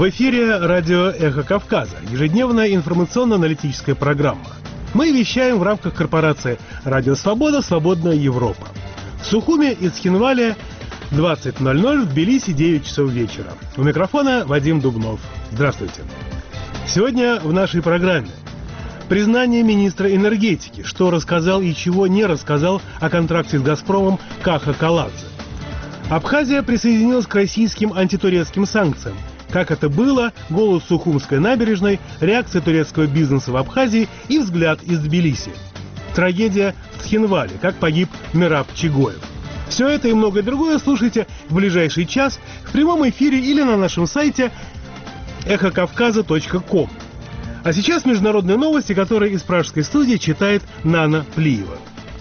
В эфире радио «Эхо Кавказа», ежедневная информационно-аналитическая программа. Мы вещаем в рамках корпорации «Радио Свобода. Свободная Европа». В Сухуме и Цхинвале 20:00, в Тбилиси 9 часов вечера. У микрофона Вадим Дубнов. Здравствуйте. Сегодня в нашей программе признание министра энергетики, что рассказал и чего не рассказал о контракте с «Газпромом» Каха Каладзе. Абхазия присоединилась к российским антитурецким санкциям. Как это было, голос Сухумской набережной, реакция турецкого бизнеса в Абхазии и взгляд из Тбилиси. Трагедия в Цхинвале, как погиб Мераб Чигоев. Все это и многое другое слушайте в ближайший час в прямом эфире или на нашем сайте эхокавказа.ком. А сейчас международные новости, которые из пражской студии читает Нана Плиева.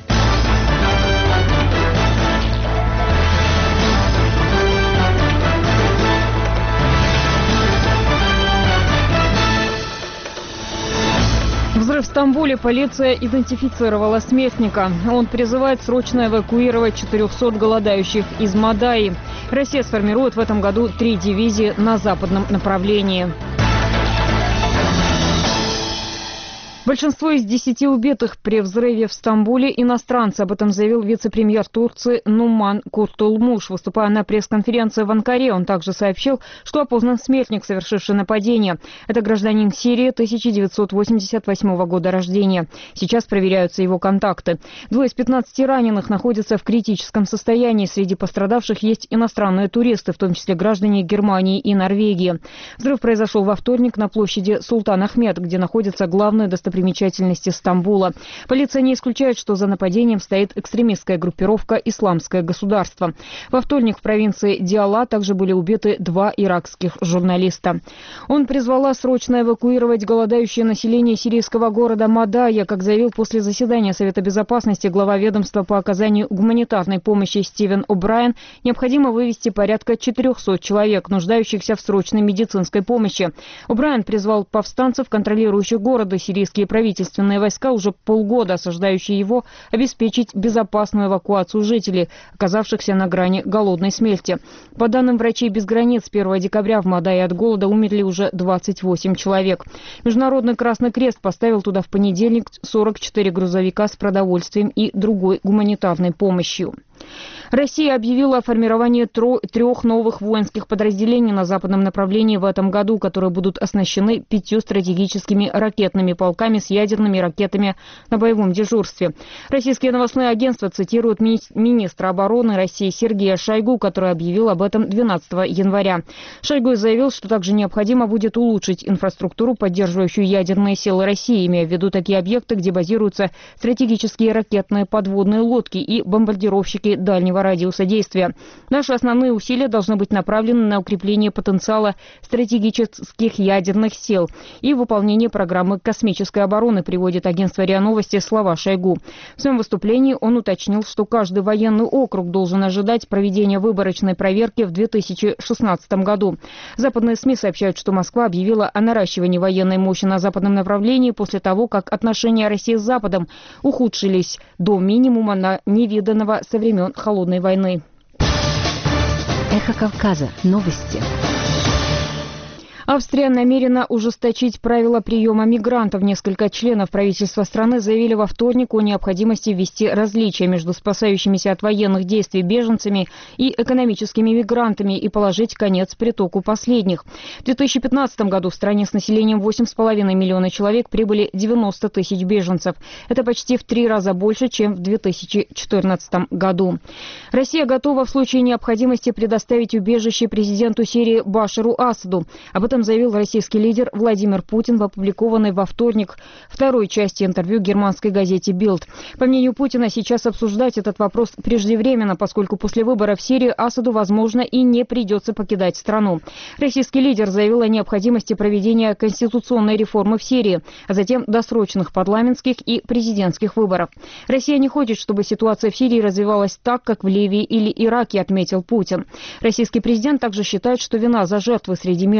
В Стамбуле полиция идентифицировала смертника. Он призывает срочно эвакуировать 400 голодающих из Мадаи. Россия сформирует в этом году 3 дивизии на западном направлении. Большинство из 10 убитых при взрыве в Стамбуле иностранцы. Об этом заявил вице-премьер Турции Нуман Куртулмуш, выступая на пресс-конференции в Анкаре. Он также сообщил, что опознан смертник, совершивший нападение. Это гражданин Сирии 1988 года рождения. Сейчас проверяются его контакты. 2 из 15 раненых находятся в критическом состоянии. Среди пострадавших есть иностранные туристы, в том числе граждане Германии и Норвегии. Взрыв произошел во вторник на площади Султан Ахмед, где находятся главные достопримечательности Стамбула. Полиция не исключает, что за нападением стоит экстремистская группировка «Исламское государство». Во вторник в провинции Диала также были убиты 2 иракских журналиста. Он призвала срочно эвакуировать голодающее население сирийского города Мадая. Как заявил после заседания Совета Безопасности глава ведомства по оказанию гуманитарной помощи Стивен О'Брайен, необходимо вывести порядка 400 человек, нуждающихся в срочной медицинской помощи. О'Брайен призвал повстанцев, контролирующих города, сирийские правительственные войска, уже полгода осаждающие его, обеспечить безопасную эвакуацию жителей, оказавшихся на грани голодной смерти. По данным врачей без границ, 1 декабря в Мадае от голода умерли уже 28 человек. Международный Красный Крест поставил туда в понедельник 44 грузовика с продовольствием и другой гуманитарной помощью. Россия объявила о формировании 3 новых воинских подразделений на западном направлении в этом году, которые будут оснащены 5 стратегическими ракетными полками с ядерными ракетами на боевом дежурстве. Российские новостные агентства цитируют министра обороны России Сергея Шойгу, который объявил об этом 12 января. Шойгу заявил, что также необходимо будет улучшить инфраструктуру, поддерживающую ядерные силы России, имея в виду такие объекты, где базируются стратегические ракетные подводные лодки и бомбардировщики дальнего радиуса действия. Наши основные усилия должны быть направлены на укрепление потенциала стратегических ядерных сил и выполнение программы космической обороны, приводит агентство РИА Новости слова Шойгу. В своем выступлении он уточнил, что каждый военный округ должен ожидать проведения выборочной проверки в 2016 году. Западные СМИ сообщают, что Москва объявила о наращивании военной мощи на западном направлении после того, как отношения России с Западом ухудшились до минимума на невиданного со времен Холодной войны. Эхо Кавказа. Новости. Австрия намерена ужесточить правила приема мигрантов. Несколько членов правительства страны заявили во вторник о необходимости ввести различия между спасающимися от военных действий беженцами и экономическими мигрантами и положить конец притоку последних. В 2015 году в стране с населением 8,5 миллиона человек прибыли 90 тысяч беженцев. Это почти в 3 раза больше, чем в 2014 году. Россия готова в случае необходимости предоставить убежище президенту Сирии Башару Асаду. Об этом заявил российский лидер Владимир Путин в опубликованной во вторник второй части интервью германской газете «Билд». По мнению Путина, сейчас обсуждать этот вопрос преждевременно, поскольку после выборов в Сирии Асаду, возможно, и не придется покидать страну. Российский лидер заявил о необходимости проведения конституционной реформы в Сирии, а затем досрочных парламентских и президентских выборов. Россия не хочет, чтобы ситуация в Сирии развивалась так, как в Ливии или Ираке, отметил Путин. Российский президент также считает, что вина за жертвы среди мирного населения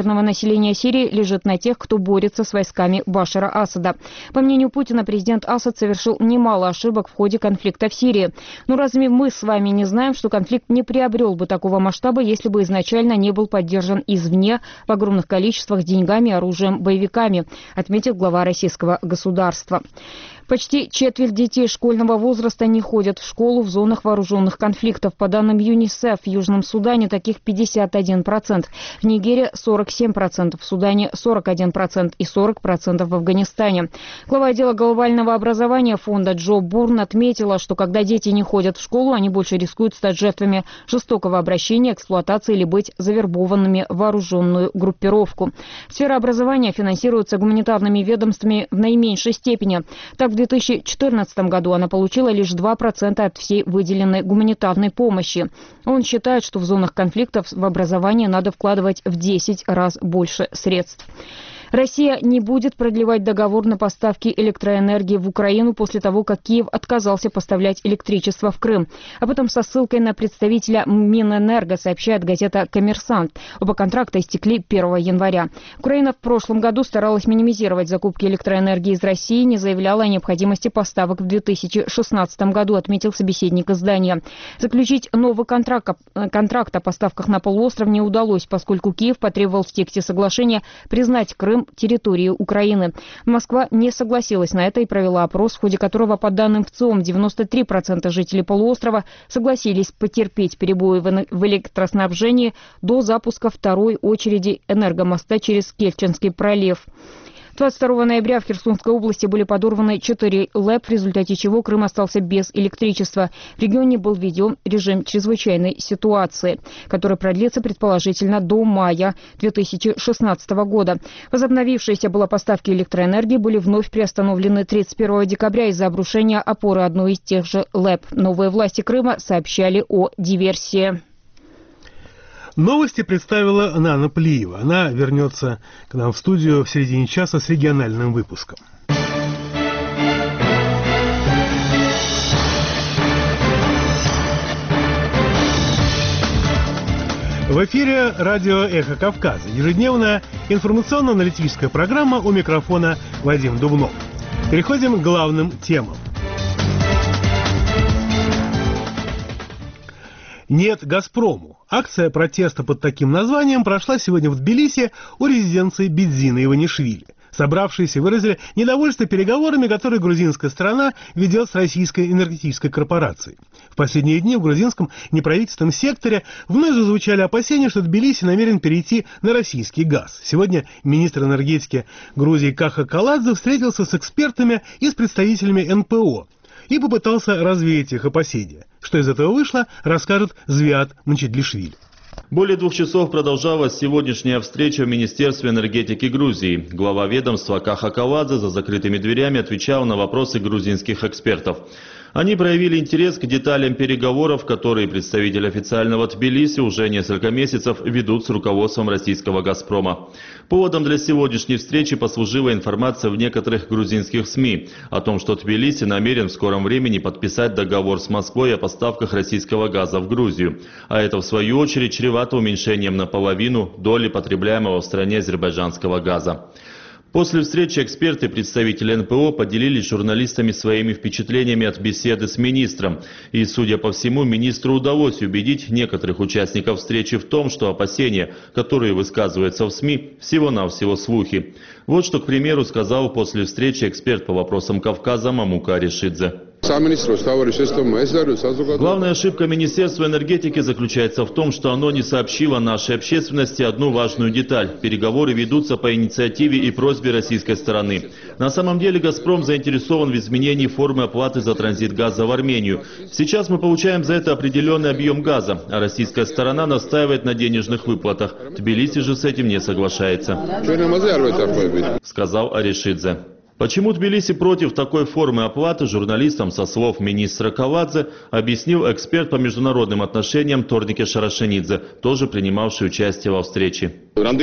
населения Сирии лежит на тех, кто борется с войсками Башара Асада. По мнению Путина, президент Асад совершил немало ошибок в ходе конфликта в Сирии. Но разве мы с вами не знаем, что конфликт не приобрел бы такого масштаба, если бы изначально не был поддержан извне в огромных количествах деньгами, оружием, боевиками, отметил глава российского государства. Почти четверть детей школьного возраста не ходят в школу в зонах вооруженных конфликтов. По данным ЮНИСЕФ, в Южном Судане таких 51%, в Нигерии 47%, в Судане 41% и 40% в Афганистане. Глава отдела глобального образования фонда Джо Бурн отметила, что когда дети не ходят в школу, они больше рискуют стать жертвами жестокого обращения, эксплуатации или быть завербованными в вооруженную группировку. Сфера образования финансируется гуманитарными ведомствами в наименьшей степени. Так, в 2014 году она получила лишь 2% от всей выделенной гуманитарной помощи. Он считает, что в зонах конфликтов в образование надо вкладывать в 10 раз больше средств. Россия не будет продлевать договор на поставки электроэнергии в Украину после того, как Киев отказался поставлять электричество в Крым. Об этом со ссылкой на представителя Минэнерго сообщает газета «Коммерсант». Оба контракта истекли 1 января. Украина в прошлом году старалась минимизировать закупки электроэнергии из России, не заявляла о необходимости поставок в 2016 году, отметил собеседник издания. Заключить новый контракт о поставках на полуостров не удалось, поскольку Киев потребовал в тексте соглашения признать Крым территории Украины. Москва не согласилась на это и провела опрос, в ходе которого, по данным ВЦИОМ, 93% жителей полуострова согласились потерпеть перебои в электроснабжении до запуска второй очереди энергомоста через Керченский пролив. 22 ноября в Херсонской области были подорваны 4 ЛЭП, в результате чего Крым остался без электричества. В регионе был введен режим чрезвычайной ситуации, который продлится предположительно до мая 2016 года. Возобновившиеся было поставки электроэнергии были вновь приостановлены 31 декабря из-за обрушения опоры одной из тех же ЛЭП. Новые власти Крыма сообщали о диверсии. Новости представила Нана Плиева. Она вернется к нам в студию в середине часа с региональным выпуском. В эфире радио «Эхо Кавказа». Ежедневная информационно-аналитическая программа, у микрофона Вадим Дубнов. Переходим к главным темам. «Нет Газпрому». Акция протеста под таким названием прошла сегодня в Тбилиси у резиденции Бедзина Иванишвили. Собравшиеся выразили недовольство переговорами, которые грузинская сторона ведет с российской энергетической корпорацией. В последние дни в грузинском неправительственном секторе вновь зазвучали опасения, что Тбилиси намерен перейти на российский газ. Сегодня министр энергетики Грузии Каха Каладзе встретился с экспертами и с представителями НПО и попытался развеять их опасения. Что из этого вышло, расскажет Звиат Манчедлишвили. Более 2 часов продолжалась сегодняшняя встреча в Министерстве энергетики Грузии. Глава ведомства Каха Каладзе за закрытыми дверями отвечал на вопросы грузинских экспертов. Они проявили интерес к деталям переговоров, которые представители официального Тбилиси уже несколько месяцев ведут с руководством российского «Газпрома». Поводом для сегодняшней встречи послужила информация в некоторых грузинских СМИ о том, что Тбилиси намерен в скором времени подписать договор с Москвой о поставках российского газа в Грузию. А это, в свою очередь, чревато уменьшением наполовину доли потребляемого в стране азербайджанского газа. После встречи эксперты и представители НПО поделились с журналистами своими впечатлениями от беседы с министром. И, судя по всему, министру удалось убедить некоторых участников встречи в том, что опасения, которые высказываются в СМИ, всего-навсего слухи. Вот что, к примеру, сказал после встречи эксперт по вопросам Кавказа Мамука Аришидзе. Главная ошибка Министерства энергетики заключается в том, что оно не сообщило нашей общественности одну важную деталь. Переговоры ведутся по инициативе и просьбе российской стороны. На самом деле «Газпром» заинтересован в изменении формы оплаты за транзит газа в Армению. Сейчас мы получаем за это определенный объем газа, а российская сторона настаивает на денежных выплатах. Тбилиси же с этим не соглашается, сказал Аришидзе. Почему Тбилиси против такой формы оплаты, журналистам со слов министра Кавадзе объяснил эксперт по международным отношениям Торнике Шарашенидзе, тоже принимавший участие во встрече.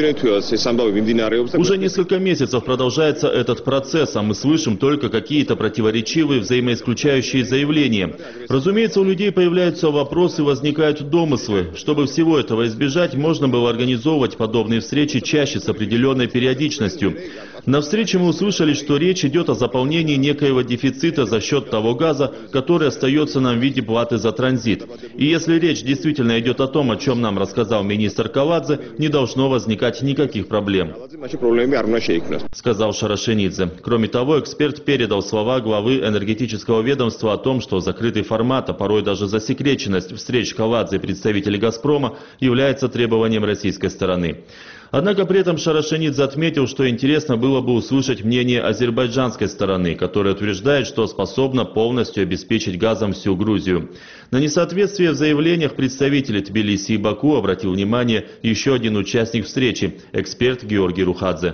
Уже несколько месяцев продолжается этот процесс, а мы слышим только какие-то противоречивые, взаимоисключающие заявления. Разумеется, у людей появляются вопросы, возникают домыслы. Чтобы всего этого избежать, можно было организовывать подобные встречи чаще с определенной периодичностью. На встрече мы услышали, что речь идет о заполнении некоего дефицита за счет того газа, который остается нам в виде платы за транзит. И если речь действительно идет о том, о чем нам рассказал министр Кавадзе, не должно возникать никаких проблем, сказал Шарашенидзе. Кроме того, эксперт передал слова главы энергетического ведомства о том, что закрытый формат, а порой даже засекреченность встреч Кавадзе и представителей «Газпрома» является требованием российской стороны. Однако при этом Шарашенидзе отметил, что интересно было бы услышать мнение азербайджанской стороны, которая утверждает, что способна полностью обеспечить газом всю Грузию. На несоответствие в заявлениях представителей Тбилиси и Баку обратил внимание еще один участник встречи – эксперт Георгий Рухадзе.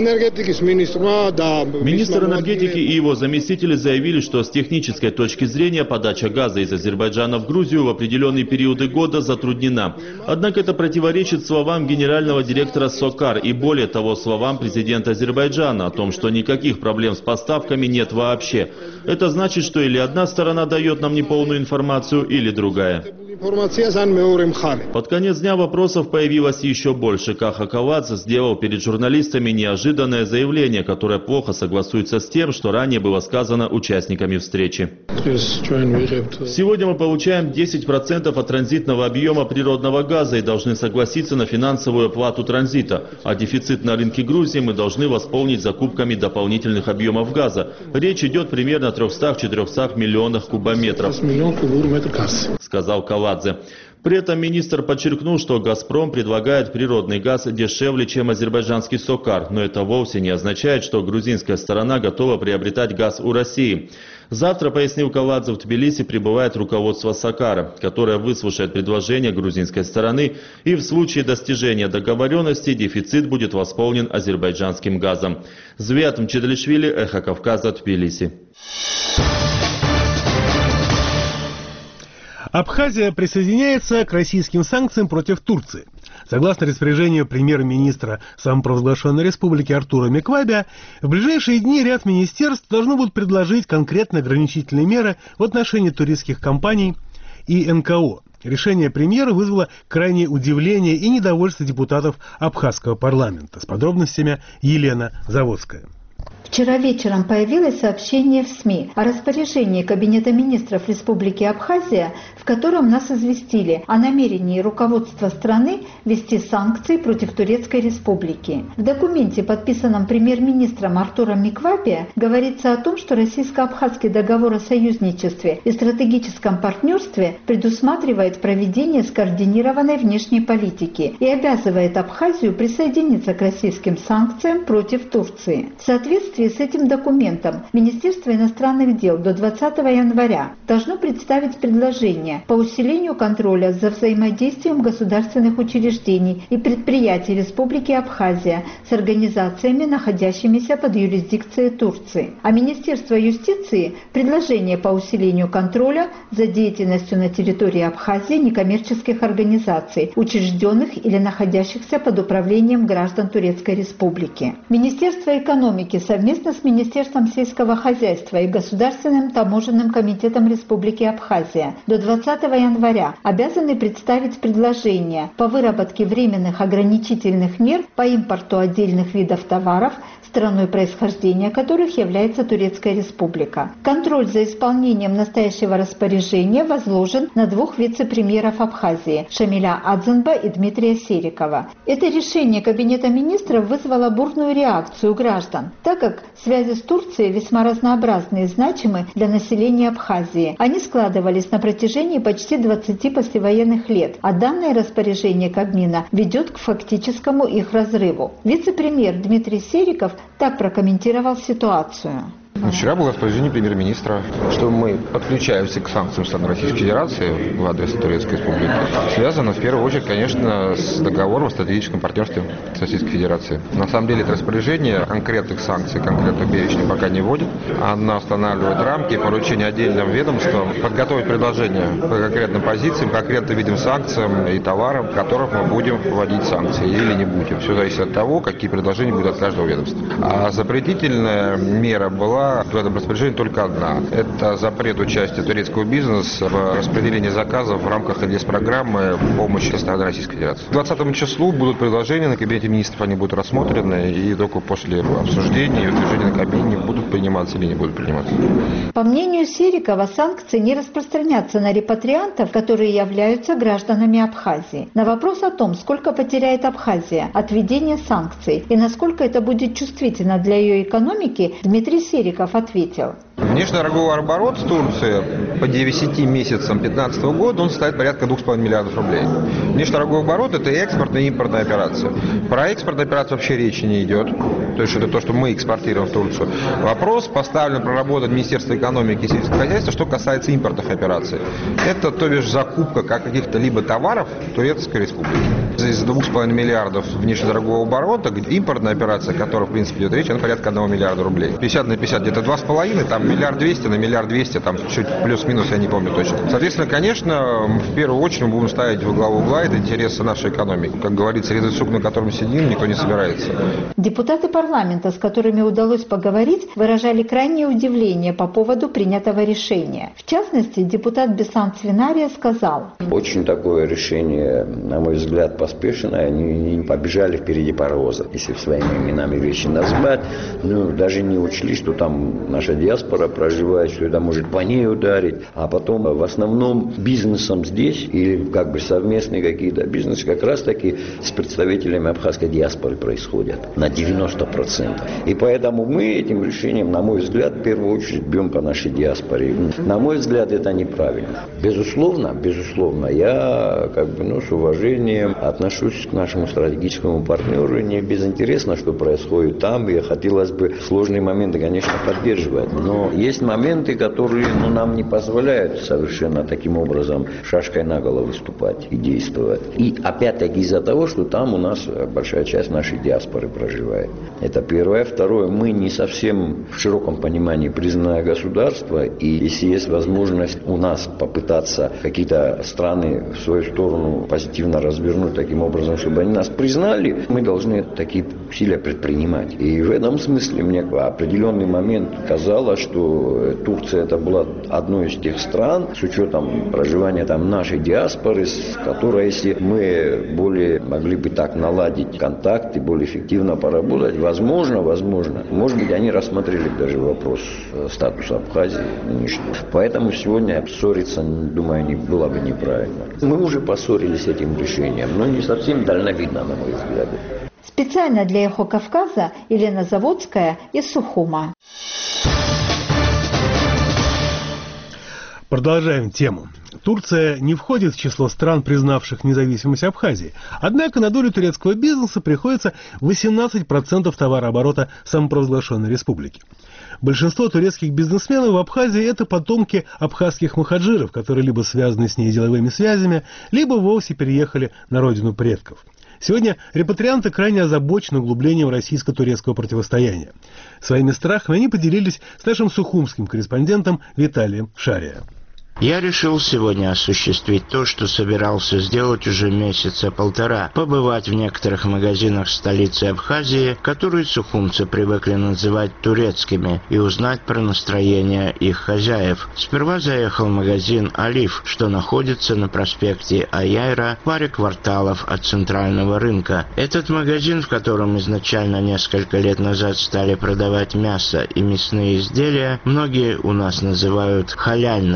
Министр энергетики и его заместители заявили, что с технической точки зрения подача газа из Азербайджана в Грузию в определенные периоды года затруднена. Однако это противоречит словам генерального директора СОКАР и более того словам президента Азербайджана о том, что никаких проблем с поставками нет вообще. Это значит, что или одна сторона дает нам неполную информацию, или другая. Под конец дня вопросов появилось еще больше. Каха Кавадзе сделал перед журналистами неожиданное заявление, которое плохо согласуется с тем, что ранее было сказано участниками встречи. Сегодня мы получаем 10% от транзитного объема природного газа и должны согласиться на финансовую оплату транзита. А дефицит на рынке Грузии мы должны восполнить закупками дополнительных объемов газа. Речь идет примерно о 300-400 миллионах кубометров, сказал Кавадзе. При этом министр подчеркнул, что «Газпром» предлагает природный газ дешевле, чем азербайджанский СОКАР, но это вовсе не означает, что грузинская сторона готова приобретать газ у России. Завтра, пояснил Кавадзе, в Тбилиси прибывает руководство СОКАРа, которое выслушает предложение грузинской стороны, и в случае достижения договоренности дефицит будет восполнен азербайджанским газом. Звиат Мчедлишвили, Эхо Кавказа, Тбилиси. Абхазия присоединяется к российским санкциям против Турции. Согласно распоряжению премьер-министра самопровозглашенной республики Артура Меквабия, в ближайшие дни ряд министерств должны будут предложить конкретные ограничительные меры в отношении туристских компаний и НКО. Решение премьера вызвало крайнее удивление и недовольство депутатов абхазского парламента. С подробностями Елена Заводская. Вчера вечером появилось сообщение в СМИ о распоряжении Кабинета министров Республики Абхазия, в котором нас известили о намерении руководства страны ввести санкции против Турецкой Республики. В документе, подписанном премьер-министром Артуром Меквабия, говорится о том, что Российско-Абхазский договор о союзничестве и стратегическом партнерстве предусматривает проведение скоординированной внешней политики и обязывает Абхазию присоединиться к российским санкциям против Турции. В соответствии с этим документом Министерство иностранных дел до 20 января должно представить предложение по усилению контроля за взаимодействием государственных учреждений и предприятий Республики Абхазия с организациями, находящимися под юрисдикцией Турции. А Министерство юстиции – предложение по усилению контроля за деятельностью на территории Абхазии некоммерческих организаций, учрежденных или находящихся под управлением граждан Турецкой Республики. Министерство экономики совместно с Министерством сельского хозяйства и Государственным таможенным комитетом Республики Абхазия до 20 января обязаны представить предложение по выработке временных ограничительных мер по импорту отдельных видов товаров, страной происхождения которых является Турецкая Республика. Контроль за исполнением настоящего распоряжения возложен на двух вице-премьеров Абхазии – Шамиля Адзенба и Дмитрия Серикова. Это решение Кабинета министров вызвало бурную реакцию граждан, так как связи с Турцией весьма разнообразны и значимы для населения Абхазии. Они складывались на протяжении почти 20 послевоенных лет, а данное распоряжение Кабмина ведет к фактическому их разрыву. Вице-премьер Дмитрий Сериков так прокомментировал ситуацию. Вчера было распоряжение премьер-министра, что мы подключаемся к санкциям стран Российской Федерации в адрес Турецкой Республики. Связано в первую очередь, конечно, с договором о стратегическом партнерстве с Российской Федерацией. На самом деле это распоряжение конкретных санкций, конкретных перечней пока не вводит. Оно устанавливает рамки, поручение отдельным ведомствам подготовить предложения по конкретным позициям, конкретным видам санкциям и товарам, в которых мы будем вводить санкции или не будем. Все зависит от того, какие предложения будут от каждого ведомства. А запретительная мера была в этом распоряжении только одна. Это запрет участия турецкого бизнеса в распределении заказов в рамках программы помощи со стороны Российской Федерации. К 20 числу будут предложения на Кабинете министров, они будут рассмотрены, и только после обсуждения и утверждения на Кабине будут приниматься или не будут приниматься. По мнению Серикова, санкции не распространятся на репатриантов, которые являются гражданами Абхазии. На вопрос о том, сколько потеряет Абхазия от введения санкций и насколько это будет чувствительно для ее экономики, Дмитрий Сериков ответил. Внешнеторговый оборот с Турцией по 10 месяцам 2015 года он составит порядка 2,5 миллиардов рублей. Внешнеторговый оборот – это и экспортная, и импортная операция. Про экспортную операцию вообще речи не идет. То есть это то, что мы экспортируем в Турцию. Вопрос поставлен, проработан Министерство экономики и сельского хозяйства, что касается импортных операций. Это, то бишь, закупка каких-то либо товаров Турецкой Республики. Из 2,5 миллиардов внешнеторгового оборота импортная операция, о которой, в принципе, идет речь, она порядка 1 миллиарда рублей. 50 на 50, где-то 2,5, там 1 200 000 на 1 200 000, там чуть плюс-минус, я не помню точно. Соответственно, конечно, в первую очередь мы будем ставить во главу угла это интересы нашей экономики. Как говорится, резать сук, на котором сидим, никто не собирается. Депутаты парламента, с которыми удалось поговорить, выражали крайнее удивление по поводу принятого решения. В частности, депутат Бесан Свинария сказал: очень такое решение, на мой взгляд, поспешное. Они не побежали впереди паровоза, если своими именами вещи назвать. Даже не учли, что там наша диаспора проживает, что это может по ней ударить. А потом в основном бизнесом здесь, или как бы совместные какие-то бизнесы, как раз таки с представителями абхазской диаспоры происходят на 90%. И поэтому мы этим решением, на мой взгляд, в первую очередь бьем по нашей диаспоре. На мой взгляд, это неправильно. Безусловно, я с уважением отношусь к нашему стратегическому партнеру. Не безинтересно, что происходит там. И хотелось бы сложные моменты, конечно, поддерживать. Но есть моменты, которые нам не позволяют совершенно таким образом шашкой наголо выступать и действовать. И опять-таки из-за того, что там у нас большая часть нашей диаспоры проживает. Это первое. Второе, мы не совсем в широком понимании признанное государство. И если есть возможность у нас попытаться какие-то страны в свою сторону позитивно развернуть таким образом, чтобы они нас признали, мы должны такие усилия предпринимать. И в этом смысле мне в определенный момент казалось, что Турция это была одной из тех стран, с учетом проживания там нашей диаспоры, с которой, если мы более могли бы так наладить контакты, более эффективно поработать, возможно, может быть, они рассмотрели даже вопрос статуса Абхазии нынешнего. Поэтому сегодня ссориться, думаю, было бы неправильно. Мы уже поссорились с этим решением, но не совсем дальновидно, на мой взгляд. Специально для «Эхо Кавказа» Елена Заводская из Сухума. Продолжаем тему. Турция не входит в число стран, признавших независимость Абхазии. Однако на долю турецкого бизнеса приходится 18% товарооборота самопровозглашенной республики. Большинство турецких бизнесменов в Абхазии – это потомки абхазских мухаджиров, которые либо связаны с ней деловыми связями, либо вовсе переехали на родину предков. Сегодня репатрианты крайне озабочены углублением российско-турецкого противостояния. Своими страхами они поделились с нашим сухумским корреспондентом Виталием Шария. Я решил сегодня осуществить то, что собирался сделать уже месяца полтора. Побывать в некоторых магазинах столицы Абхазии, которые сухумцы привыкли называть турецкими, и узнать про настроение их хозяев. Сперва заехал в магазин «Алиф», что находится на проспекте Аяйра, в паре кварталов от центрального рынка. Этот магазин, в котором изначально несколько лет назад стали продавать мясо и мясные изделия, многие у нас называют халяльным. Без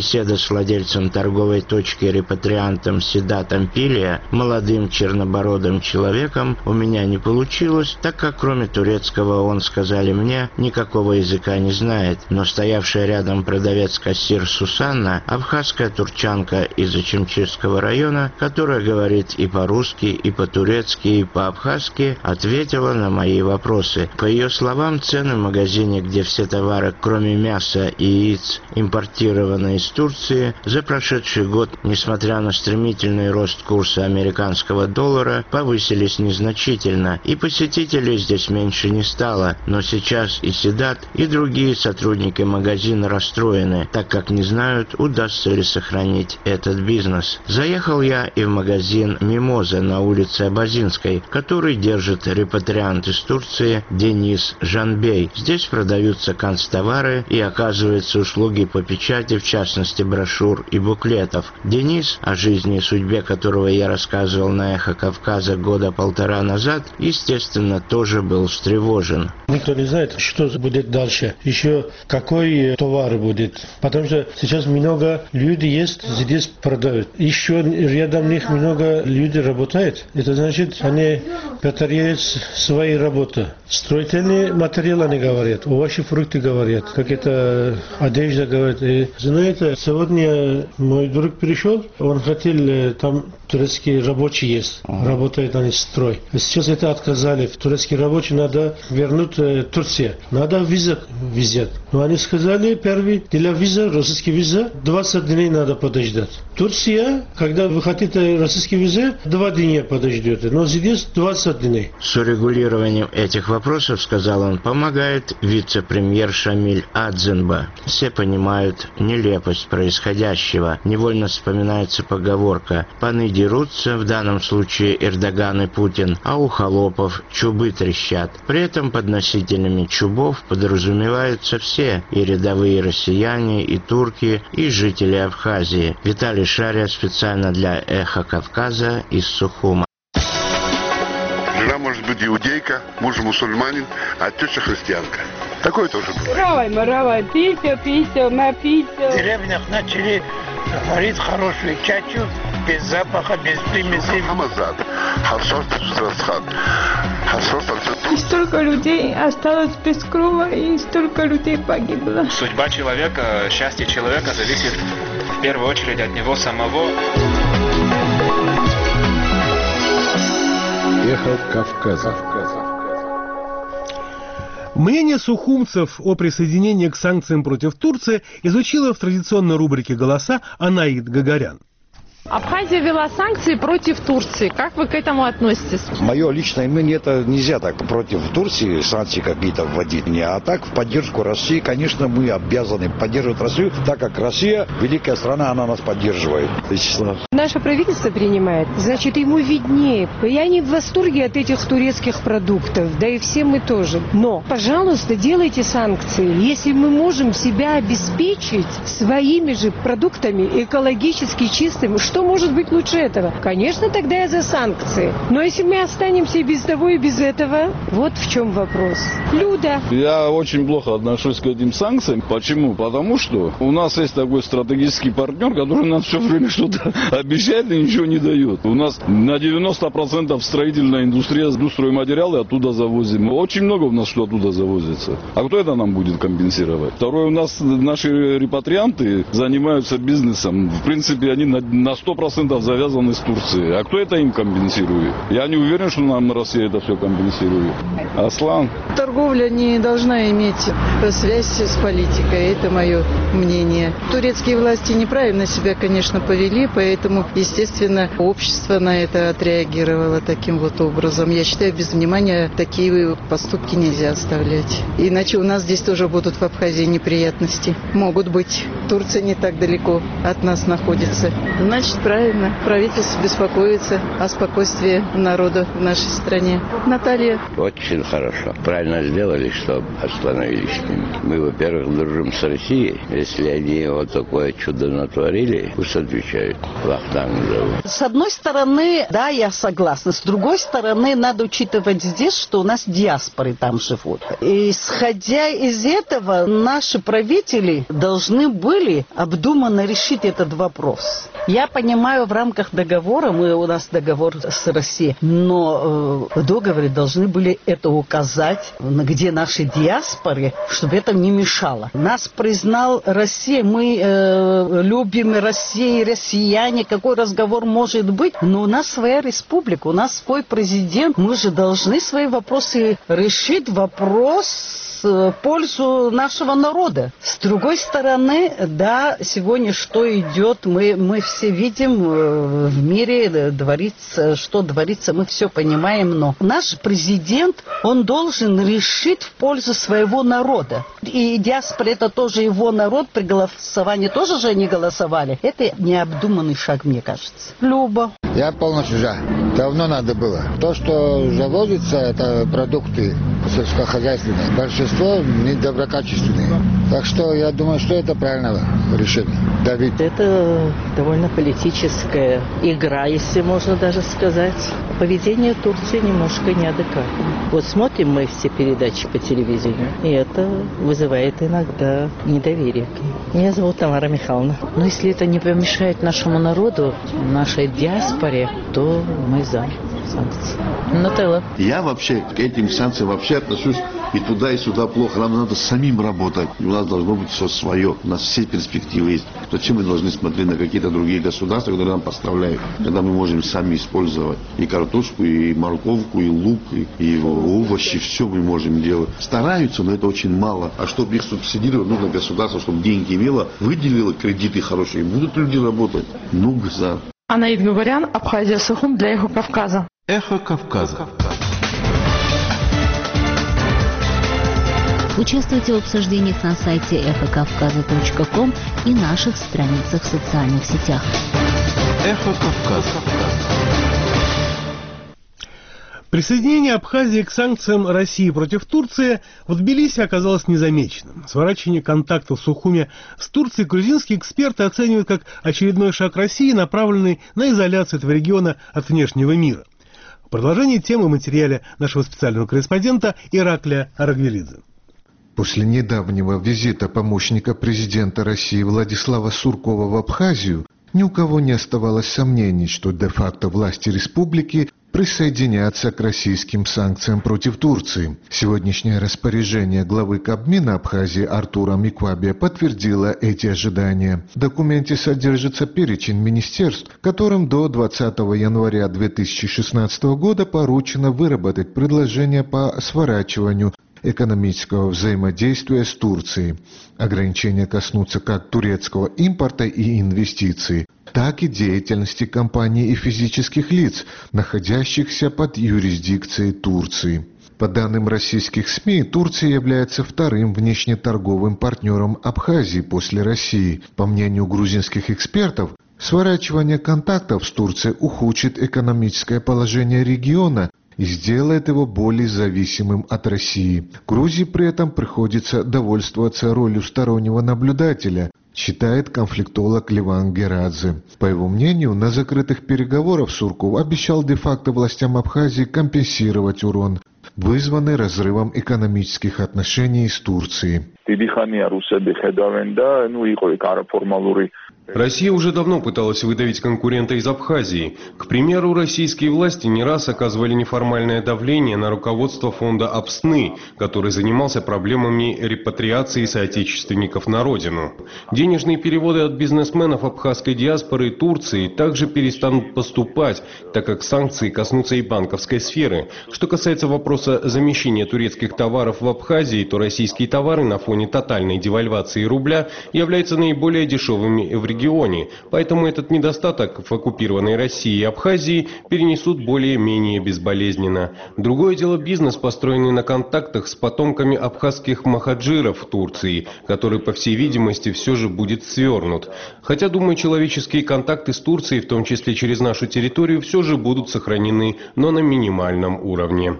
Беседа с владельцем торговой точки репатриантом Седатом Пилия, молодым чернобородым человеком, у меня не получилось, так как кроме турецкого он, сказали мне, никакого языка не знает. Но стоявшая рядом продавец-кассир Сусанна, абхазская турчанка из Ачимчирского района, которая говорит и по-русски, и по-турецки, и по-абхазски, ответила на мои вопросы. По ее словам, цены в магазине, где все товары, кроме мяса и яиц, импортированы из Турции, за прошедший год, несмотря на стремительный рост курса американского доллара, повысились незначительно, и посетителей здесь меньше не стало. Но сейчас и Седат, и другие сотрудники магазина расстроены, так как не знают, удастся ли сохранить этот бизнес. Заехал я и в магазин «Мимоза» на улице Абазинской, который держит репатриант из Турции Денис Жанбей. Здесь продаются канцтовары и оказываются услуги по печати, в частности брошюр и буклетов. Денис, о жизни и судьбе которого я рассказывал на «Эхо Кавказа» года полтора назад, естественно, тоже был встревожен. Никто не знает, что будет дальше, еще какой товар будет, потому что сейчас много людей есть, здесь продают. Еще рядом них много людей работает. Это значит, они повторяют свои работы. Строительные материалы они говорят, овощи, фрукты говорят, как это одежда говорит. И, знаете, сегодня мой друг пришел, он хотел, там турецкие рабочие есть, работают они строй. Сейчас это отказали, в турецкие рабочие надо вернуть Турция, надо виза взять. Но они сказали, первый, для виза, российский виза, 20 дней надо подождать. Турция, когда вы хотите российский виза, 2 дня подождете, но здесь 20 дней. С урегулированием этих вопросов, сказал он, помогает вице-премьер Шамиль Адзенба. Все понимают нелепость происходящего. Невольно вспоминается поговорка «Паны дерутся», в данном случае Эрдоган и Путин, а у холопов чубы трещат. При этом под носителями чубов подразумеваются все, и рядовые россияне, и турки, и жители Абхазии. Виталий Шария специально для «Эхо Кавказа» из Сухума. Жена может быть иудейка, муж мусульманин, а теща христианка. Такое тоже бывает. Равай, писю, написю. В деревнях начали варить хорошую чачу, без запаха, без примесей. И столько людей осталось без крова, и столько людей погибло. Судьба человека, счастье человека зависит в первую очередь от него самого. Эхо Кавказа. Мнение сухумцев о присоединении к санкциям против Турции изучила в традиционной рубрике «Голоса» Анаид Гагарян. Абхазия ввела санкции против Турции. Как вы к этому относитесь? Мое личное мнение, это нельзя так против Турции санкции какие-то вводить. А так, в поддержку России, конечно, мы обязаны поддерживать Россию, так как Россия, великая страна, она нас поддерживает. Наше правительство принимает, значит, ему виднее. Я не в восторге от этих турецких продуктов, да и все мы тоже. Но, пожалуйста, делайте санкции. Если мы можем себя обеспечить своими же продуктами экологически чистыми, что может быть лучше этого? Конечно, тогда я за санкции. Но если мы останемся и без того, и без этого, вот в чем вопрос. Люда. Я очень плохо отношусь к этим санкциям. Почему? Потому что у нас есть такой стратегический партнер, который нам все время что-то обещает и ничего не дает. У нас на 90% строительная индустрия, стройматериалы оттуда завозим. Очень много у нас что оттуда завозится. А кто это нам будет компенсировать? Второе, у нас наши репатрианты занимаются бизнесом. В принципе, они на 100% завязаны с Турцией. А кто это им компенсирует? Я не уверен, что нам Россия это все компенсирует. Аслан? Торговля не должна иметь связь с политикой. Это мое мнение. Турецкие власти неправильно себя, конечно, повели, поэтому, естественно, общество на это отреагировало таким вот образом. Я считаю, без внимания такие поступки нельзя оставлять. Иначе у нас здесь тоже будут в Абхазии неприятности. Могут быть. Турция не так далеко от нас находится. Значит, правильно. Правительство беспокоится о спокойствии народа в нашей стране. Наталья. Очень хорошо. Правильно сделали, что остановились с ними. Мы, во-первых, дружим с Россией. Если они вот такое чудо натворили, пусть отвечают. Вахтанг зовут. С одной стороны, да, я согласна. С другой стороны, надо учитывать здесь, что у нас диаспоры там живут. И исходя из этого, наши правители должны были обдуманно решить этот вопрос. Я понимаю, в рамках договора, у нас договор с Россией, но в договоре должны были это указать, где наши диаспоры, чтобы это не мешало. Нас признал Россия, мы любим Россию, россияне, какой разговор может быть? Но у нас своя республика, у нас свой президент, мы же должны свои вопросы решить, вопрос в пользу нашего народа. С другой стороны, да, сегодня что идет, мы все видим в мире, что творится, мы все понимаем, но наш президент, он должен решить в пользу своего народа. И диаспора, это тоже его народ, при голосовании тоже же они голосовали. Это необдуманный шаг, мне кажется. Люба. Я полностью за. Давно надо было. То, что завозится, это продукты сельскохозяйственные. Большинство недоброкачественные. Так что я думаю, что это правильное решение. Давид. Это довольно политическая игра, если можно даже сказать. Поведение Турции немножко неадекватно. Вот смотрим мы все передачи по телевидению, и это вызывает иногда недоверие. Меня зовут Тамара Михайловна. Но если это не помешает нашему народу, нашей диаспоре, то мы за санкции. Нателла. Я вообще к этим санкциям отношусь и туда, и сюда плохо. Нам надо самим работать. У нас должно быть все свое. У нас все перспективы есть. Зачем мы должны смотреть на какие-то другие государства, которые нам поставляют, когда мы можем сами использовать и картошку, и морковку, и лук, и овощи, все мы можем делать. Стараются, но это очень мало. А чтобы их субсидировать, нужно государство, чтобы деньги имело, выделило кредиты хорошие. Будут люди работать. Ну, за. Анаид Габарян, Абхазия, Сухум для Эхо Кавказа. Эхо Кавказа. Участвуйте в обсуждениях на сайте эхокавказа.ком и наших страницах в социальных сетях. Эхо Кавказа. Присоединение Абхазии к санкциям России против Турции в Тбилиси оказалось незамеченным. Сворачивание контактов в Сухуме с Турцией грузинские эксперты оценивают как очередной шаг России, направленный на изоляцию этого региона от внешнего мира. В продолжении темы в материале нашего специального корреспондента Ираклия Арагвелидзе. После недавнего визита помощника президента России Владислава Суркова в Абхазию ни у кого не оставалось сомнений, что де-факто власти республики присоединятся к российским санкциям против Турции. Сегодняшнее распоряжение главы Кабмина Абхазии Артура Миквабия подтвердило эти ожидания. В документе содержится перечень министерств, которым до 20 января 2016 года поручено выработать предложения по сворачиванию экономического взаимодействия с Турцией. Ограничения коснутся как турецкого импорта и инвестиций, так и деятельности компаний и физических лиц, находящихся под юрисдикцией Турции. По данным российских СМИ, Турция является вторым внешнеторговым партнером Абхазии после России. По мнению грузинских экспертов, сворачивание контактов с Турцией ухудшит экономическое положение региона и сделает его более зависимым от России. Грузии при этом приходится довольствоваться ролью стороннего наблюдателя, считает конфликтолог Ливан Герадзе. По его мнению, на закрытых переговорах Сурков обещал де-факто властям Абхазии компенсировать урон, вызванный разрывом экономических отношений с Турцией. Россия уже давно пыталась выдавить конкурента из Абхазии. К примеру, российские власти не раз оказывали неформальное давление на руководство фонда Абсны, который занимался проблемами репатриации соотечественников на родину. Денежные переводы от бизнесменов абхазской диаспоры Турции также перестанут поступать, так как санкции коснутся и банковской сферы. Что касается вопроса замещения турецких товаров в Абхазии, то российские товары на фоне тотальной девальвации рубля являются наиболее дешевыми в регионе. регионе, поэтому этот недостаток в оккупированной России и Абхазии перенесут более-менее безболезненно. Другое дело бизнес, построенный на контактах с потомками абхазских махаджиров в Турции, который, по всей видимости, все же будет свернут. Хотя, думаю, человеческие контакты с Турцией, в том числе через нашу территорию, все же будут сохранены, но на минимальном уровне.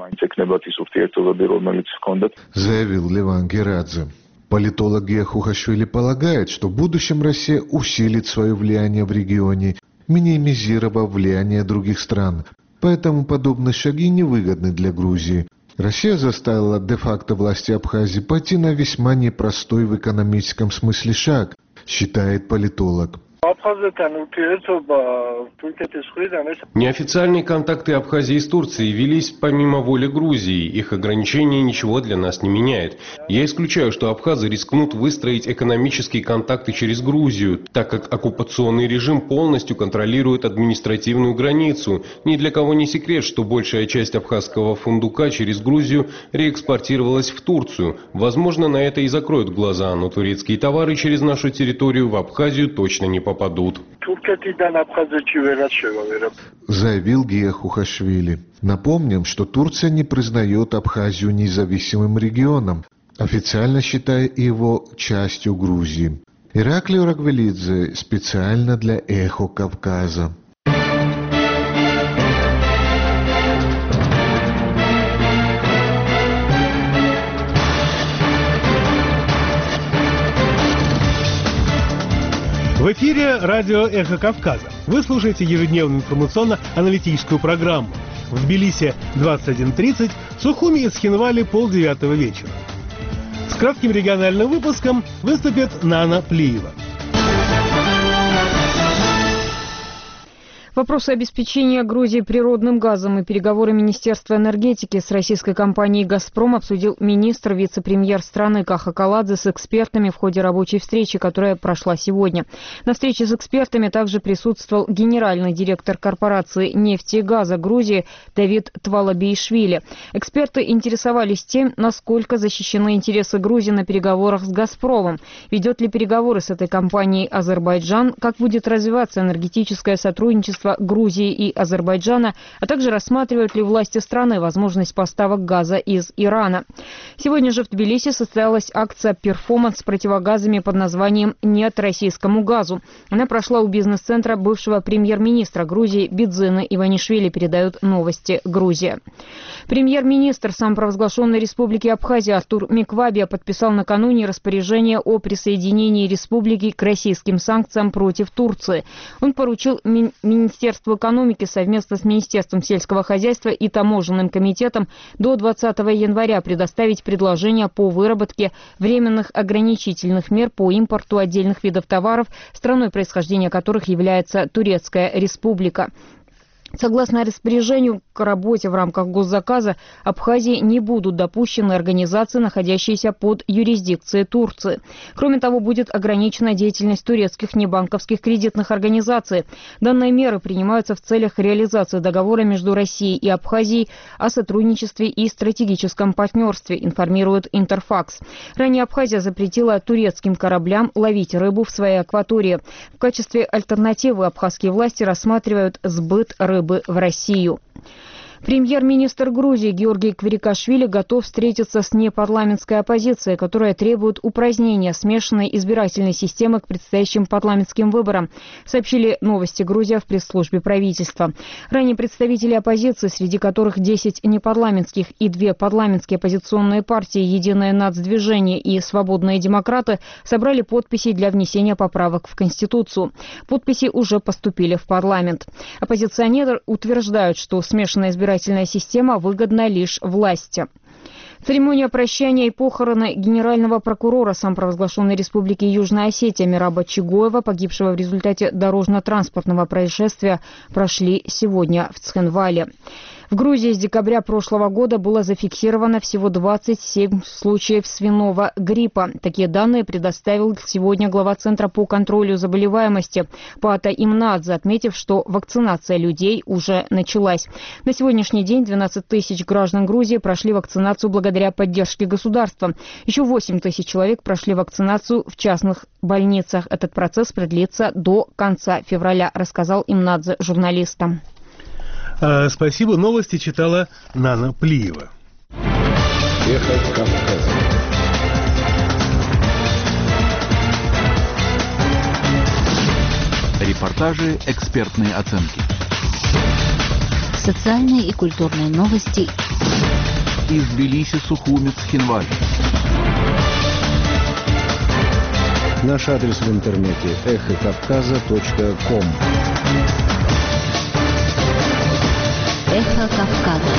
Заявил Леван Герадзе. Политолог Гия Хухашвили полагает, что в будущем Россия усилит свое влияние в регионе, минимизировав влияние других стран. Поэтому подобные шаги невыгодны для Грузии. Россия заставила де-факто власти Абхазии пойти на весьма непростой в экономическом смысле шаг, считает политолог. Неофициальные контакты Абхазии с Турцией велись помимо воли Грузии. Их ограничения ничего для нас не меняет. Я исключаю, что абхазы рискнут выстроить экономические контакты через Грузию, так как оккупационный режим полностью контролирует административную границу. Ни для кого не секрет, что большая часть абхазского фундука через Грузию реэкспортировалась в Турцию. Возможно, на это и закроют глаза, но турецкие товары через нашу территорию в Абхазию точно не попадут. Заявил Гия Хухашвили. Напомним, что Турция не признает Абхазию независимым регионом, официально считая его частью Грузии. Ираклий Рагвелидзе специально для «Эхо Кавказа». В эфире радио «Эхо Кавказа». Вы слушаете ежедневную информационно-аналитическую программу. В Тбилиси 21:30, в Сухуми и Цхинвале 8:30 вечера. С кратким региональным выпуском выступит Нана Плиева. Вопросы обеспечения Грузии природным газом и переговоры Министерства энергетики с российской компанией «Газпром» обсудил министр-вице-премьер страны Каха Каладзе с экспертами в ходе рабочей встречи, которая прошла сегодня. На встрече с экспертами также присутствовал генеральный директор корпорации нефти и газа Грузии Давид Твалабиишвили. Эксперты интересовались тем, насколько защищены интересы Грузии на переговорах с «Газпромом», ведет ли переговоры с этой компанией Азербайджан, как будет развиваться энергетическое сотрудничество Грузии и Азербайджана, а также рассматривают ли власти страны возможность поставок газа из Ирана. Сегодня же в Тбилиси состоялась акция «Перформанс» с противогазами под названием «Нет российскому газу». Она прошла у бизнес-центра бывшего премьер-министра Грузии Бидзины Иванишвили, передают новости Грузия. Премьер-министр самопровозглашенной республики Абхазия Артур Миквабия подписал накануне распоряжение о присоединении республики к российским санкциям против Турции. Он поручил Министерству экономики совместно с Министерством сельского хозяйства и таможенным комитетом до 20 января предоставить предложения по выработке временных ограничительных мер по импорту отдельных видов товаров, страной происхождения которых является Турецкая республика. Согласно распоряжению, к работе в рамках госзаказа Абхазии не будут допущены организации, находящиеся под юрисдикцией Турции. Кроме того, будет ограничена деятельность турецких небанковских кредитных организаций. Данные меры принимаются в целях реализации договора между Россией и Абхазией о сотрудничестве и стратегическом партнерстве, информирует Интерфакс. Ранее Абхазия запретила турецким кораблям ловить рыбу в своей акватории. В качестве альтернативы абхазские власти рассматривают сбыт рыбы в Россию. Премьер-министр Грузии Георгий Квирикашвили готов встретиться с непарламентской оппозицией, которая требует упразднения смешанной избирательной системы к предстоящим парламентским выборам, сообщили новости Грузия в пресс-службе правительства. Ранее представители оппозиции, среди которых 10 непарламентских и 2 парламентские оппозиционные партии «Единое нацдвижение» и «Свободные демократы», собрали подписи для внесения поправок в Конституцию. Подписи уже поступили в парламент. Оппозиционеры утверждают, что смешанная избирательная система выгодна лишь власти. Церемония прощания и похороны генерального прокурора самопровозглашенной республики Южная Осетия Мираба Чигоева, погибшего в результате дорожно-транспортного происшествия, прошли сегодня в Цхинвале. В Грузии с декабря прошлого года было зафиксировано всего 27 случаев свиного гриппа. Такие данные предоставил сегодня глава Центра по контролю заболеваемости Пата Имнадзе, отметив, что вакцинация людей уже началась. На сегодняшний день 12 тысяч граждан Грузии прошли вакцинацию благодаря поддержке государства. Еще 8 тысяч человек прошли вакцинацию в частных больницах. Этот процесс продлится до конца февраля, рассказал Имнадзе журналистам. Спасибо. Новости читала Нана Плиева. Эхо Кавказа. Репортажи, экспертные оценки. Социальные и культурные новости. Из Тбилиси, Сухуми, Цхинвали. Наш адрес в интернете эхокавказа.ком. Эхо Кавказа.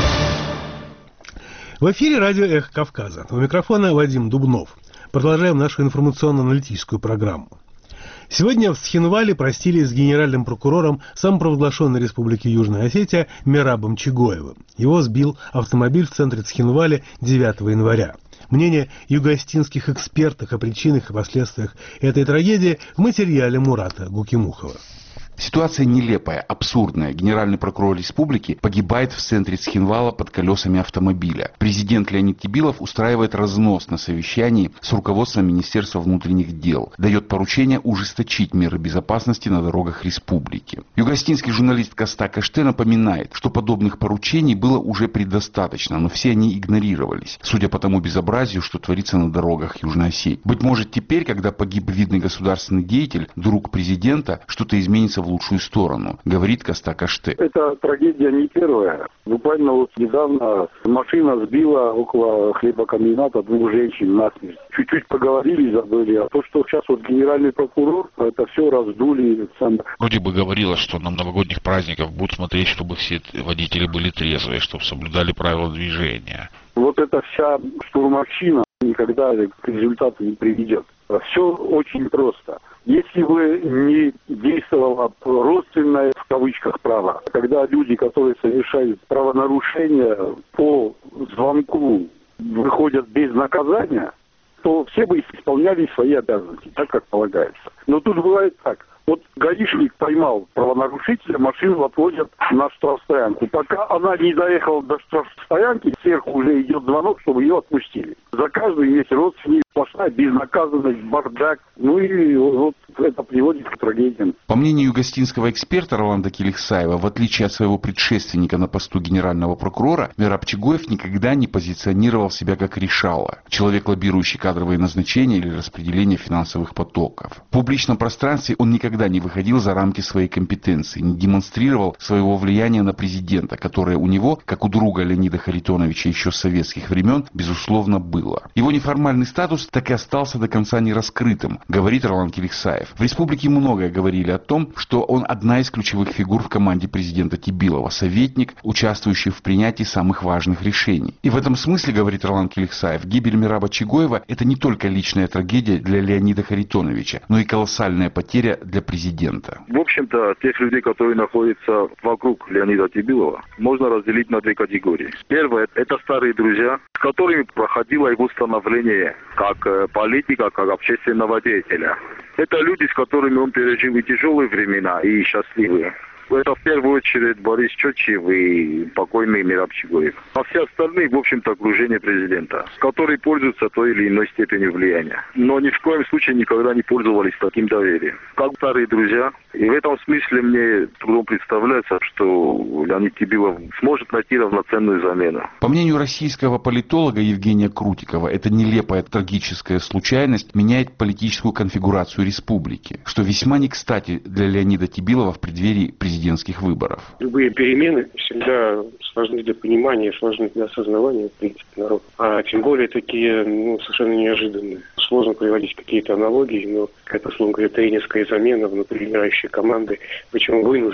В эфире радио «Эхо Кавказа». У микрофона Вадим Дубнов. Продолжаем нашу информационно-аналитическую программу. Сегодня в Цхинвале простились с генеральным прокурором самопровозглашенной республики Южная Осетия Мерабом Чигоевым. Его сбил автомобиль в центре Цхинваля 9 января. Мнение юго-осетинских экспертов о причинах и последствиях этой трагедии в материале Мурата Гукимухова. Ситуация нелепая, абсурдная. Генеральный прокурор республики погибает в центре Цхинвала под колесами автомобиля. Президент Леонид Тебилов устраивает разнос на совещании с руководством Министерства внутренних дел. Дает поручение ужесточить меры безопасности на дорогах республики. Юго-осетинский журналист Коста Каште напоминает, что подобных поручений было уже предостаточно, но все они игнорировались, судя по тому безобразию, что творится на дорогах Южной Осетии. Быть может, теперь, когда погиб видный государственный деятель, друг президента, что-то изменится в лучшую сторону, говорит Коста Каште. Эта трагедия не первая. Буквально вот недавно машина сбила около хлебокомбината 2 женщин насмерть. Чуть-чуть поговорили, забыли. А то, что сейчас вот генеральный прокурор, это все раздули. Вроде бы говорилось, что на новогодних праздниках будут смотреть, чтобы все водители были трезвые, чтобы соблюдали правила движения. Вот эта вся штурмовщина никогда к результату не приведет. Все очень просто. Если бы не действовало родственное, в кавычках, право, когда люди, которые совершают правонарушения по звонку, выходят без наказания, то все бы исполняли свои обязанности, так как полагается. Но тут бывает так. Вот гаишник поймал правонарушителя, машину отвозят на штрафстоянку. Пока она не доехала до штрафстоянки, сверху уже идет звонок, чтобы ее отпустили. За каждый есть родственник, сплошная безнаказанность, бардак. Ну и вот это приводит к трагедиям. По мнению юго-осетинского эксперта Роланда Келихсаева, в отличие от своего предшественника на посту генерального прокурора, Мераб Чигоев никогда не позиционировал себя как решала. Человек, лоббирующий кадровые назначения или распределение финансовых потоков. В публичном пространстве он никогда не выходил за рамки своей компетенции, не демонстрировал своего влияния на президента, которое у него, как у друга Леонида Харитоновича еще с советских времен, безусловно было. Его неформальный статус так и остался до конца нераскрытым, говорит Роланд Келихсаев. В республике многое говорили о том, что он одна из ключевых фигур в команде президента Тебилова, советник, участвующий в принятии самых важных решений. И в этом смысле, говорит Роланд Келихсаев, гибель Мераба Чигоева – это не только личная трагедия для Леонида Харитоновича, но и колоссальная потеря для президента. В общем-то, тех людей, которые находятся вокруг Леонида Тебилова, можно разделить на 2 категории. Первое – это старые друзья, с которыми проходило его становление как политика, как общественного деятеля. Это люди, с которыми он пережил и тяжелые времена, и счастливые. Это в первую очередь Борис Чотчев и покойный Мераб Чигоев. А все остальные, в общем-то, окружение президента, которые пользуются той или иной степенью влияния. Но ни в коем случае никогда не пользовались таким доверием. Как старые друзья. И в этом смысле мне трудом представляется, что Леонид Тебилов сможет найти равноценную замену. По мнению российского политолога Евгения Крутикова, эта нелепая трагическая случайность меняет политическую конфигурацию республики, что весьма не кстати для Леонида Тебилова в преддверии президентских выборов. Любые перемены всегда сложны для понимания, сложны для осознавания, в принципе, народа. А тем более такие совершенно неожиданные. Сложно приводить какие-то аналогии, но какая-то, условно говоря, тренерская замена внутри играющей команды, причем вынужденная.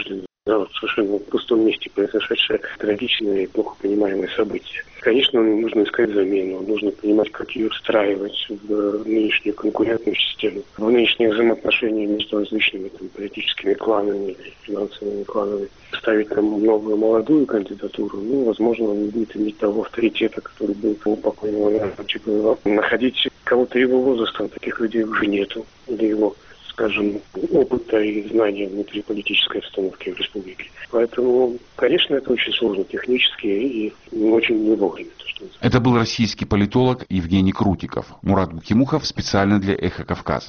Да, вот совершенно в пустом месте произошедшее трагичное и плохо понимаемое событие. Конечно, нужно искать замену, нужно понимать, как ее встраивать в нынешнюю конкурентную систему, в нынешние взаимоотношения между различными политическими кланами, финансовыми кланами. Ставить там новую молодую кандидатуру, возможно, он не будет иметь того авторитета, который был у покойного Чапаева. Находить кого-то его возраста, таких людей уже нету, или его, скажем, опыта и знания внутриполитической обстановки в республике. Поэтому, конечно, это очень сложно технически и очень не вовремя. Это был российский политолог Евгений Крутиков. Мурат Гукимухов специально для «Эхо Кавказа».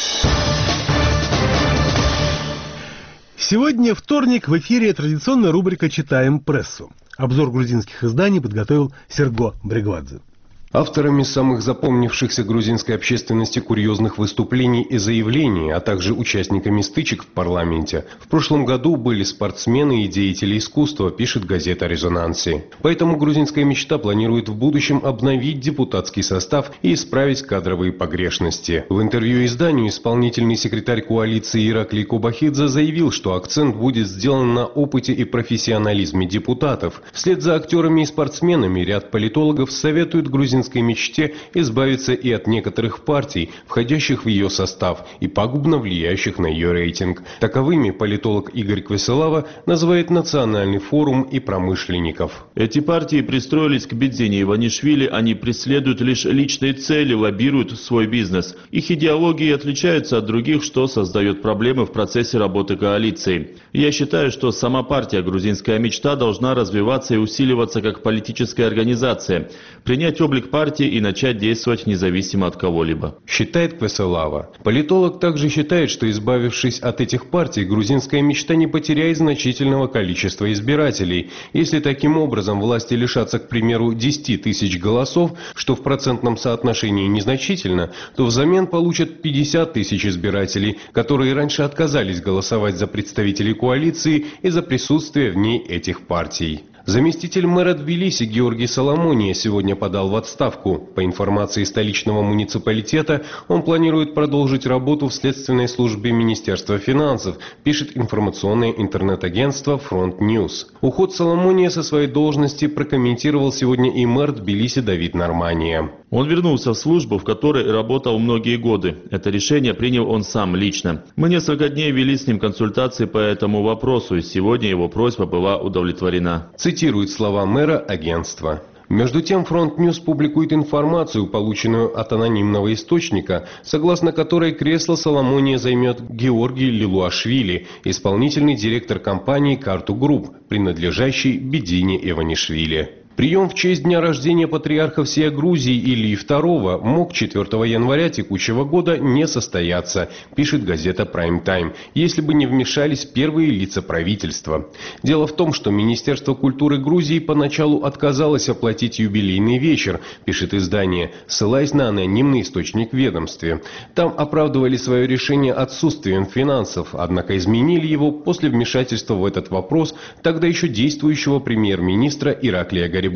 Сегодня вторник, в эфире традиционная рубрика «Читаем прессу». Обзор грузинских изданий подготовил Серго Брегвадзе. Авторами самых запомнившихся грузинской общественности курьезных выступлений и заявлений, а также участниками стычек в парламенте, в прошлом году были спортсмены и деятели искусства, пишет газета «Резонанси». Поэтому грузинская мечта планирует в будущем обновить депутатский состав и исправить кадровые погрешности. В интервью изданию исполнительный секретарь коалиции Ираклий Кобахидзе заявил, что акцент будет сделан на опыте и профессионализме депутатов. Вслед за актерами и спортсменами ряд политологов советуют грузинской мечте избавиться и от некоторых партий, входящих в ее состав и пагубно влияющих на ее рейтинг. Таковыми политолог Игорь Квеселава называет Национальный форум и промышленников. Эти партии пристроились к Бедзине Иванишвили, они преследуют лишь личные цели, лоббируют свой бизнес. Их идеологии отличаются от других, что создает проблемы в процессе работы коалиции. Я считаю, что сама партия «Грузинская мечта» должна развиваться и усиливаться как политическая организация, принять облик партии и начать действовать независимо от кого-либо. Считает Квеселава. Политолог также считает, что избавившись от этих партий, грузинская мечта не потеряет значительного количества избирателей. Если таким образом власти лишатся, к примеру, 10 тысяч голосов, что в процентном соотношении незначительно, то взамен получат 50 тысяч избирателей, которые раньше отказались голосовать за представителей коалиции из-за присутствия в ней этих партий. Заместитель мэра Тбилиси Георгий Соломония сегодня подал в отставку. По информации столичного муниципалитета, он планирует продолжить работу в следственной службе Министерства финансов, пишет информационное интернет-агентство Front News. Уход Соломония со своей должности прокомментировал сегодня и мэр Тбилиси Давид Нормания. Он вернулся в службу, в которой работал многие годы. Это решение принял он сам лично. Мы несколько дней вели с ним консультации по этому вопросу, и сегодня его просьба была удовлетворена. Цитирует слова мэра агентства. Между тем, Front News публикует информацию, полученную от анонимного источника, согласно которой кресло Соломония займет Георгий Лилуашвили, исполнительный директор компании «Карту Групп», принадлежащей Бедине Иванишвили. Прием в честь дня рождения патриарха всей Грузии Илии II мог 4 января текущего года не состояться, пишет газета Prime Time, если бы не вмешались первые лица правительства. Дело в том, что Министерство культуры Грузии поначалу отказалось оплатить юбилейный вечер, пишет издание, ссылаясь на анонимный источник в ведомстве. Там оправдывали свое решение отсутствием финансов, однако изменили его после вмешательства в этот вопрос тогда еще действующего премьер-министра Ираклия Гарибашвили.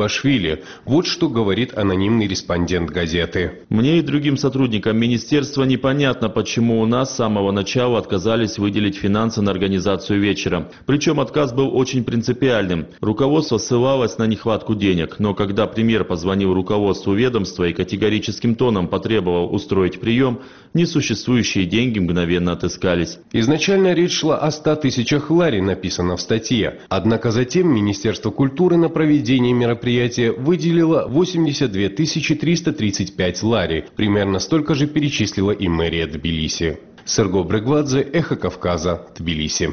Вот что говорит анонимный респондент газеты. Мне и другим сотрудникам министерства непонятно, почему у нас с самого начала отказались выделить финансы на организацию вечера. Причем отказ был очень принципиальным. Руководство ссылалось на нехватку денег, но когда премьер позвонил руководству ведомства и категорическим тоном потребовал устроить прием, несуществующие деньги мгновенно отыскались. Изначально речь шла о 100 тысячах лари, написано в статье. Однако затем Министерство культуры на проведение мероприятия выделило 82 335 лари. Примерно столько же перечислила и мэрия Тбилиси. Серго Брегвадзе, Эхо Кавказа, Тбилиси.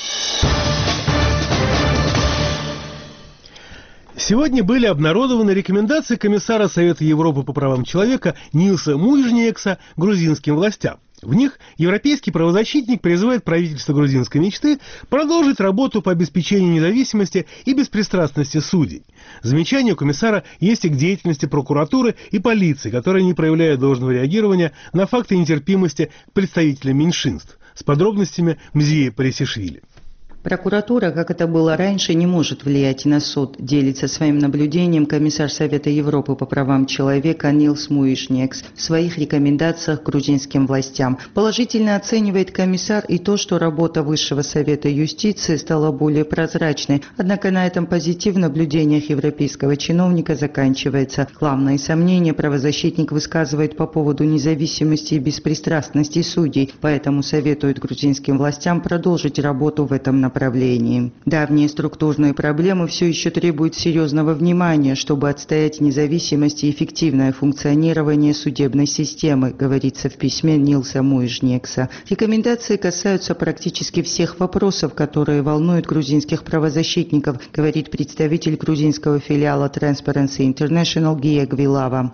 Сегодня были обнародованы рекомендации комиссара Совета Европы по правам человека Нилса Муижниекса грузинским властям. В них европейский правозащитник призывает правительство грузинской мечты продолжить работу по обеспечению независимости и беспристрастности судей. Замечания у комиссара есть и к деятельности прокуратуры и полиции, которые не проявляют должного реагирования на факты нетерпимости к представителям меньшинств. С подробностями Мзия Парисишвили. Прокуратура, как это было раньше, не может влиять на суд, делится своим наблюдением комиссар Совета Европы по правам человека Нилс Муишниекс в своих рекомендациях к грузинским властям. Положительно оценивает комиссар и то, что работа Высшего Совета юстиции стала более прозрачной. Однако на этом позитив в наблюдениях европейского чиновника заканчивается. Главные сомнения правозащитник высказывает по поводу независимости и беспристрастности судей, поэтому советует грузинским властям продолжить работу в этом направлении. Давние структурные проблемы все еще требуют серьезного внимания, чтобы отстоять независимость и эффективное функционирование судебной системы, говорится в письме Нилса Муишниекса. Рекомендации касаются практически всех вопросов, которые волнуют грузинских правозащитников, говорит представитель грузинского филиала Transparency International Гия Гвилава.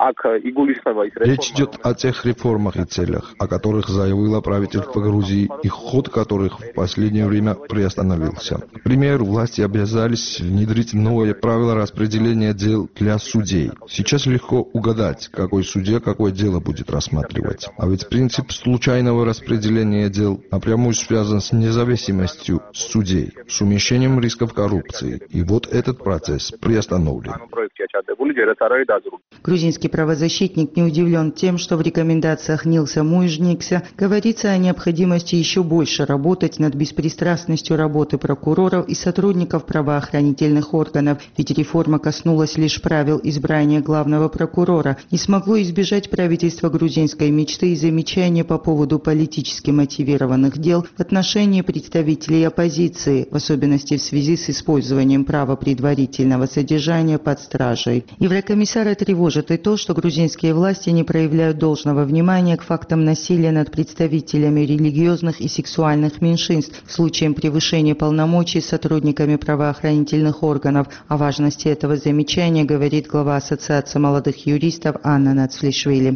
Речь идет о тех реформах и целях, о которых заявило правительство Грузии и ход которых в последнее время приостановился. К примеру, власти обязались внедрить новые правила распределения дел для судей. Сейчас легко угадать, какой судья какое дело будет рассматривать. А ведь принцип случайного распределения дел напрямую связан с независимостью судей, с умещением рисков коррупции. И вот этот процесс приостановлен. Грузинский правозащитник не удивлен тем, что в рекомендациях Нилса Муишниекса говорится о необходимости еще больше работать над беспристрастностью работы прокуроров и сотрудников правоохранительных органов, ведь реформа коснулась лишь правил избрания главного прокурора. Не смогло избежать правительства грузинской мечты и замечания по поводу политически мотивированных дел в отношении представителей оппозиции, в особенности в связи с использованием права предварительного содержания под стражей. Еврокомиссара тревожит и то, что грузинские власти не проявляют должного внимания к фактам насилия над представителями религиозных и сексуальных меньшинств, случаям превышения полномочий сотрудниками правоохранительных органов. О важности этого замечания говорит глава Ассоциации молодых юристов Анна Нацфлишвили.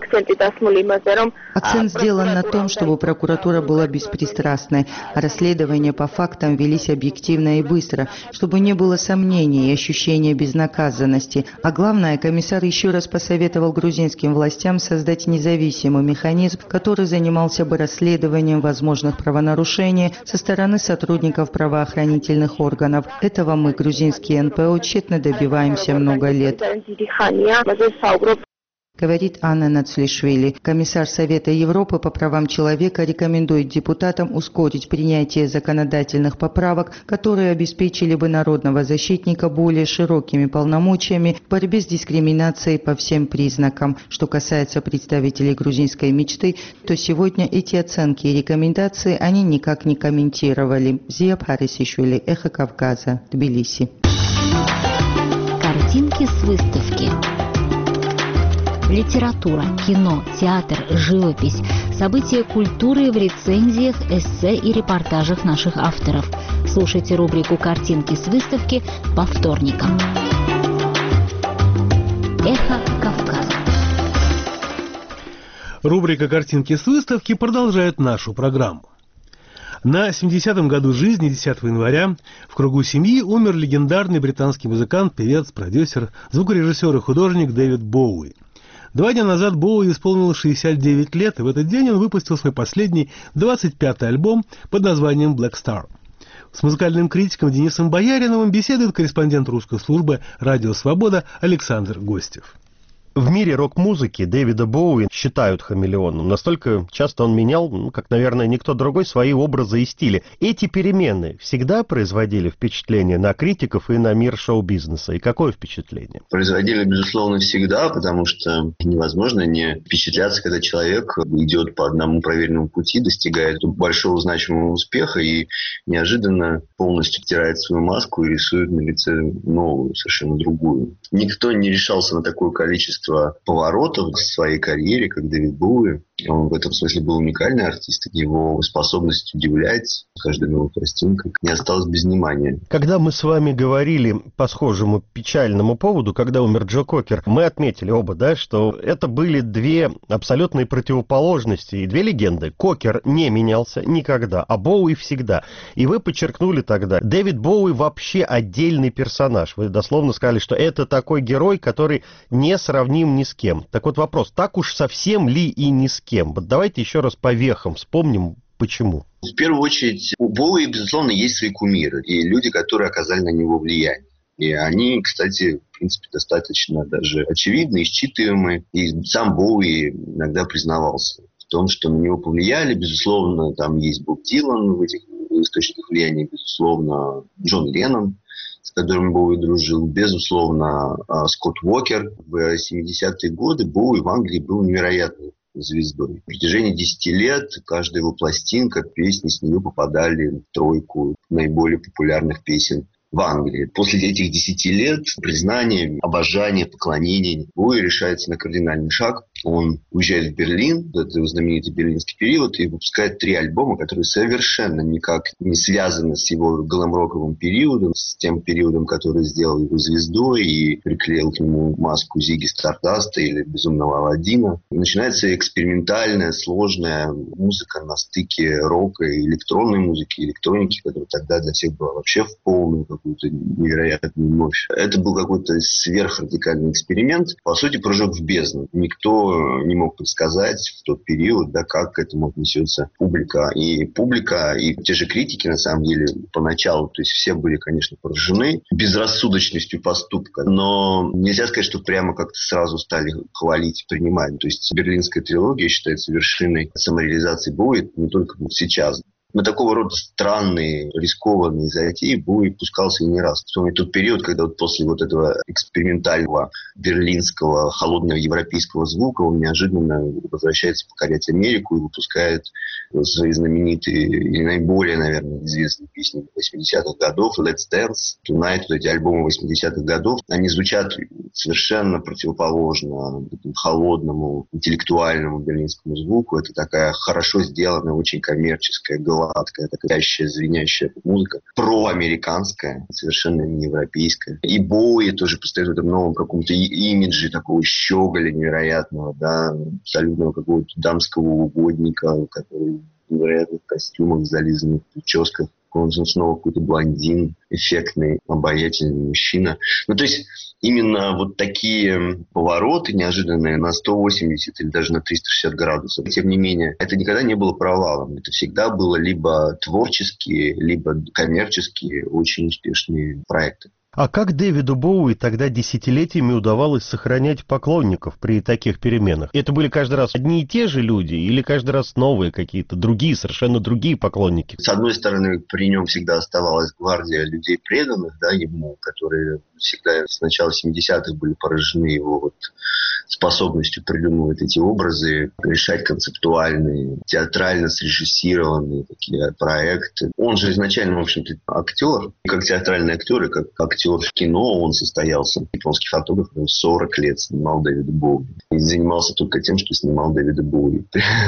Акцент сделан на том, чтобы прокуратура была беспристрастной, а расследования по фактам велись объективно и быстро, чтобы не было сомнений и ощущения безнаказанности. А главное, комиссар еще раз посоветовал грузинским властям создать независимый механизм, который занимался бы расследованием возможных правонарушений со стороны сотрудников правоохранительных органов. Этого мы, грузинские НПО, тщетно добиваемся много лет. Говорит Анна Нацфлишвили. Комиссар Совета Европы по правам человека рекомендует депутатам ускорить принятие законодательных поправок, которые обеспечили бы народного защитника более широкими полномочиями в борьбе с дискриминацией по всем признакам. Что касается представителей грузинской мечты, то сегодня эти оценки и рекомендации они никак не комментировали. Зия Парисишвили, Эхо Кавказа, Тбилиси. Картинки с выставки. Литература, кино, театр, живопись, события культуры в рецензиях, эссе и репортажах наших авторов. Слушайте рубрику «Картинки с выставки» по вторникам. Эхо Кавказа. Рубрика «Картинки с выставки» продолжает нашу программу. На 70-м году жизни, 10 января, в кругу семьи умер легендарный британский музыкант, певец, продюсер, звукорежиссер и художник Дэвид Боуи. 2 дня назад Боуи исполнилось 69 лет, и в этот день он выпустил свой последний, 25-й альбом под названием «Black Star». С музыкальным критиком Денисом Бояриновым беседует корреспондент русской службы «Радио Свобода» Александр Гостев. В мире рок-музыки Дэвида Боуи считают хамелеоном. Настолько часто он менял, как, наверное, никто другой, свои образы и стили. Эти перемены всегда производили впечатление на критиков и на мир шоу-бизнеса. И какое впечатление? Производили, безусловно, всегда, потому что невозможно не впечатляться, когда человек идет по одному проверенному пути, достигает большого значимого успеха и неожиданно полностью стирает свою маску и рисует на лице новую, совершенно другую. Никто не решался на такое количество поворотов в своей карьере, как Дэвид Боуи. Он в этом смысле был уникальный артист. Его способность удивлять каждой новой пластинкой не осталась без внимания. Когда мы с вами говорили по схожему печальному поводу, когда умер Джо Кокер, мы отметили оба, да, что это были две абсолютные противоположности и две легенды. Кокер не менялся никогда, а Боуи всегда. И вы подчеркнули тогда, Дэвид Боуи вообще отдельный персонаж. Вы дословно сказали, что это такой герой, который не сравним ни с кем. Так вот вопрос, так уж совсем ли и ни с кем? Вот давайте еще раз по вехам вспомним, Почему? В первую очередь, у Боуи, безусловно, есть свои кумиры и люди, которые оказали на него влияние. И они, кстати, в принципе, достаточно даже очевидны и считываемы. И сам Боуи иногда признавался в том, что на него повлияли. Безусловно, там есть Боб Дилан в этих источниках влияния. Безусловно, Джон Леннон, с которым Боуи дружил. Безусловно, Скотт Уокер. В 70-е годы Боуи в Англии был невероятной звездой. В протяжении 10 лет каждая его пластинка, песни с нее попадали в тройку наиболее популярных песен в Англии. После этих 10 лет признания, обожания, поклонения Боуи решается на кардинальный шаг. Он уезжает в Берлин, это его знаменитый берлинский период, и выпускает 3 альбома, которые совершенно никак не связаны с его глэм-роковым периодом, с тем периодом, который сделал его звездой и приклеил к нему маску Зигги Стардаста или Безумного Аладдина. И начинается экспериментальная, сложная музыка на стыке рока и электронной музыки, электроники, которая тогда для всех была вообще в полную какую-то невероятную мощь. Это был какой-то сверхрадикальный эксперимент, по сути, прыжок в бездну. Никто не мог предсказать в тот период, да, как к этому отнесется публика. И публика, и те же критики, на самом деле, поначалу, то есть все были, конечно, поражены безрассудочностью поступка, но нельзя сказать, что прямо как-то сразу стали хвалить и принимать. То есть берлинская трилогия считается вершиной самореализации Боуи не только сейчас. На такого рода странные, рискованные затеи Боуи пускался и не раз. Вспомнить тот период, когда вот после вот этого экспериментального берлинского холодного европейского звука он неожиданно возвращается покорять Америку и выпускает свои знаменитые или наиболее, наверное, известные песни 80-х годов «Let's Dance», «Tonight», вот эти альбомы 80-х годов. Они звучат совершенно противоположно холодному, интеллектуальному берлинскому звуку. Это такая хорошо сделанная, очень коммерческая, гладкая, такая звенящая музыка, проамериканская, совершенно не европейская. И Боуи тоже постоит в этом новом каком-то имидже такого щеголя невероятного, да, абсолютного какого-то дамского угодника, который в невероятных костюмах, зализанных прическах. Он снова какой-то блондин, эффектный, обаятельный мужчина. Ну, то есть, именно вот такие повороты неожиданные на 180 или даже на 360 градусов. Тем не менее, это никогда не было провалом. Это всегда было либо творческие, либо коммерческие очень успешные проекты. А как Дэвиду Боуи тогда десятилетиями удавалось сохранять поклонников при таких переменах? Это были каждый раз одни и те же люди или каждый раз новые какие-то, другие, совершенно другие поклонники? С одной стороны, при нем всегда оставалась гвардия людей преданных, да, ему, которые всегда с начала 70-х были поражены его вот способностью придумывать эти образы, решать концептуальные, театрально срежиссированные такие проекты. Он же изначально, в общем-то, актер. И как театральный актер, и как актер в кино он состоялся. Японский фотограф 40 лет снимал Дэвида Боуи. И занимался только тем, что снимал Дэвида Боуи.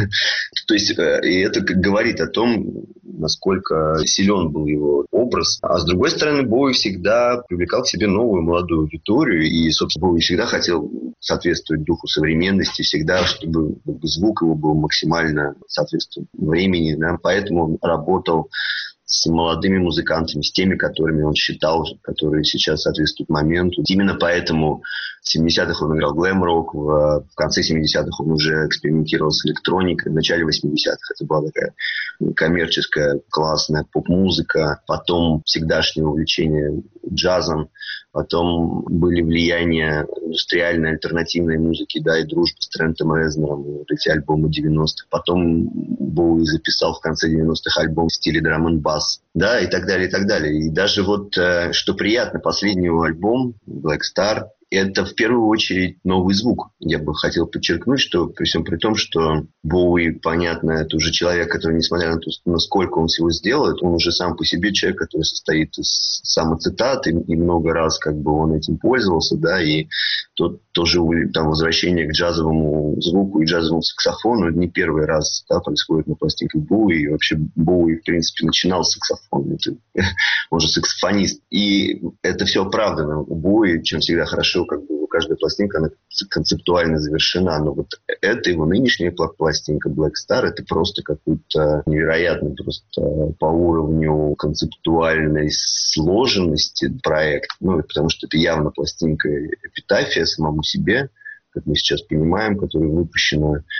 То есть, и это говорит о том, насколько силен был его образ. А с другой стороны, Боуи всегда привлекал к себе новую молодую аудиторию. И, собственно, Боуи всегда хотел соответствовать духу современности, всегда, чтобы звук его был максимально соответствовать времени. Да? Поэтому он работал с молодыми музыкантами, с теми, которыми он считал, которые сейчас соответствуют моменту. Именно поэтому в 70-х он играл глэм-рок, в конце 70-х он уже экспериментировал с электроникой, в начале 80-х это была такая коммерческая, классная поп-музыка, потом всегдашнее увлечение джазом, потом были влияния индустриальной, альтернативной музыки, да, и дружба с Трентом Резнором, вот эти альбомы 90-х. Потом Боуи записал в конце 90-х альбом в стиле драм-н-бас, да, и так далее, и так далее. И даже вот, что приятно, последний его альбом Black Star — это в первую очередь новый звук. Я бы хотел подчеркнуть, что при всем при том, что Боуи, понятно, это уже человек, который, несмотря на то, насколько он всего сделает, он уже сам по себе человек, который состоит из самоцитат, и много раз как бы он этим пользовался, да, и тоже там возвращение к джазовому звуку и джазовому саксофону не первый раз, да, происходит на пластинках Боуи. И вообще Боуи, в принципе, начинал с саксофона. Он же саксофонист. И это все оправдано. У Боуи, чем всегда хорошо, как бы каждая пластинка, она концептуально завершена. Но вот это его нынешняя пластинка Black Star, это просто какой-то невероятный просто по уровню концептуальной сложенности проект. Ну, потому что это явно пластинка эпитафия самому себе, как мы сейчас понимаем, которая выпущена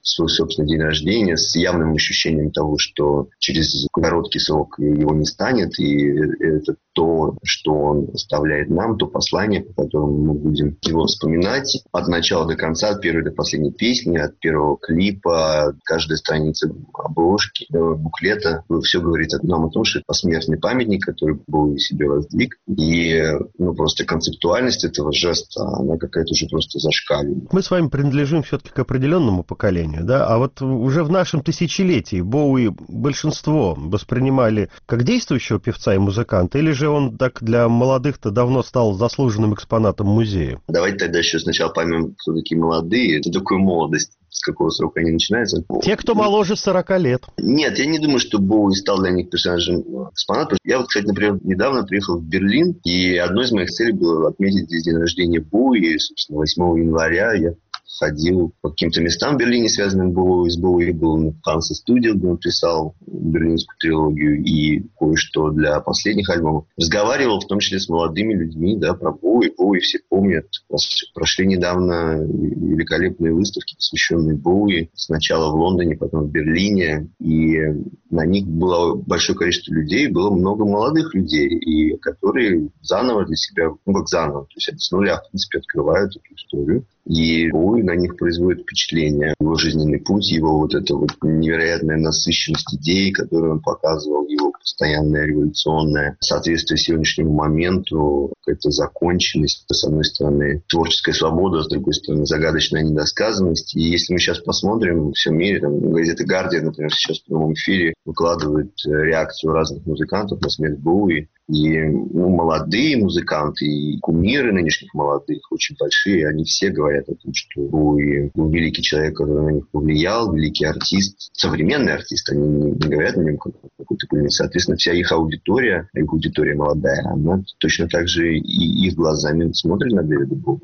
свой собственный день рождения с явным ощущением того, что через короткий срок его не станет, и это то, что он оставляет нам, то послание, по которому мы будем его вспоминать от начала до конца, от первой до последней песни, от первого клипа, каждая страница обложки, буклета. Все говорит нам о том, что это посмертный памятник, который Боуи себе воздвиг. И просто концептуальность этого жеста, она какая-то уже просто зашкаливает. Мы с вами принадлежим все-таки к определенному поколению, да? А вот уже в нашем тысячелетии Боуи большинство воспринимали как действующего певца и музыканта, или же он так для молодых-то давно стал заслуженным экспонатом музея? Давайте тогда еще сначала поймем, кто такие молодые. Это такая молодость. С какого срока они начинаются? Те, кто моложе 40 лет. Нет, я не думаю, что Боуи стал для них персонажем экспоната. Я кстати, например, недавно приехал в Берлин, и одной из моих целей было отметить здесь день рождения Боуи. Собственно, 8 января я ходил по каким-то местам в Берлине, связанным с Боуи. Был на Ханса студии, где он писал берлинскую трилогию и кое-что для последних альбомов. Разговаривал в том числе с молодыми людьми, да, про Боуи. Боуи все помнят. Прошли недавно великолепные выставки, посвященные Боуи. Сначала в Лондоне, потом в Берлине. И на них было большое количество людей, было много молодых людей, и которые заново для себя, заново, то есть с нуля, в принципе, открывают эту историю. И Боуи на них производит впечатление. Его жизненный путь, его вот эта вот невероятная насыщенность идей, которую он показывал, его постоянное революционное соответствие сегодняшнему моменту, какая-то законченность, с одной стороны, творческая свобода, с другой стороны, загадочная недосказанность. И если мы сейчас посмотрим, в всем мире, газета «Гардиан», например, сейчас в прямом эфире выкладывает реакцию разных музыкантов на смерть Боуи. И молодые музыканты, и кумиры нынешних молодых, очень большие, они все говорят о том, что Боуи был великий человек, который на них повлиял, великий артист, современный артист. Они не говорят о нем как какой-то кумир. Соответственно, вся их аудитория молодая, она точно так же и их глазами смотрит на Дэвида Боуи.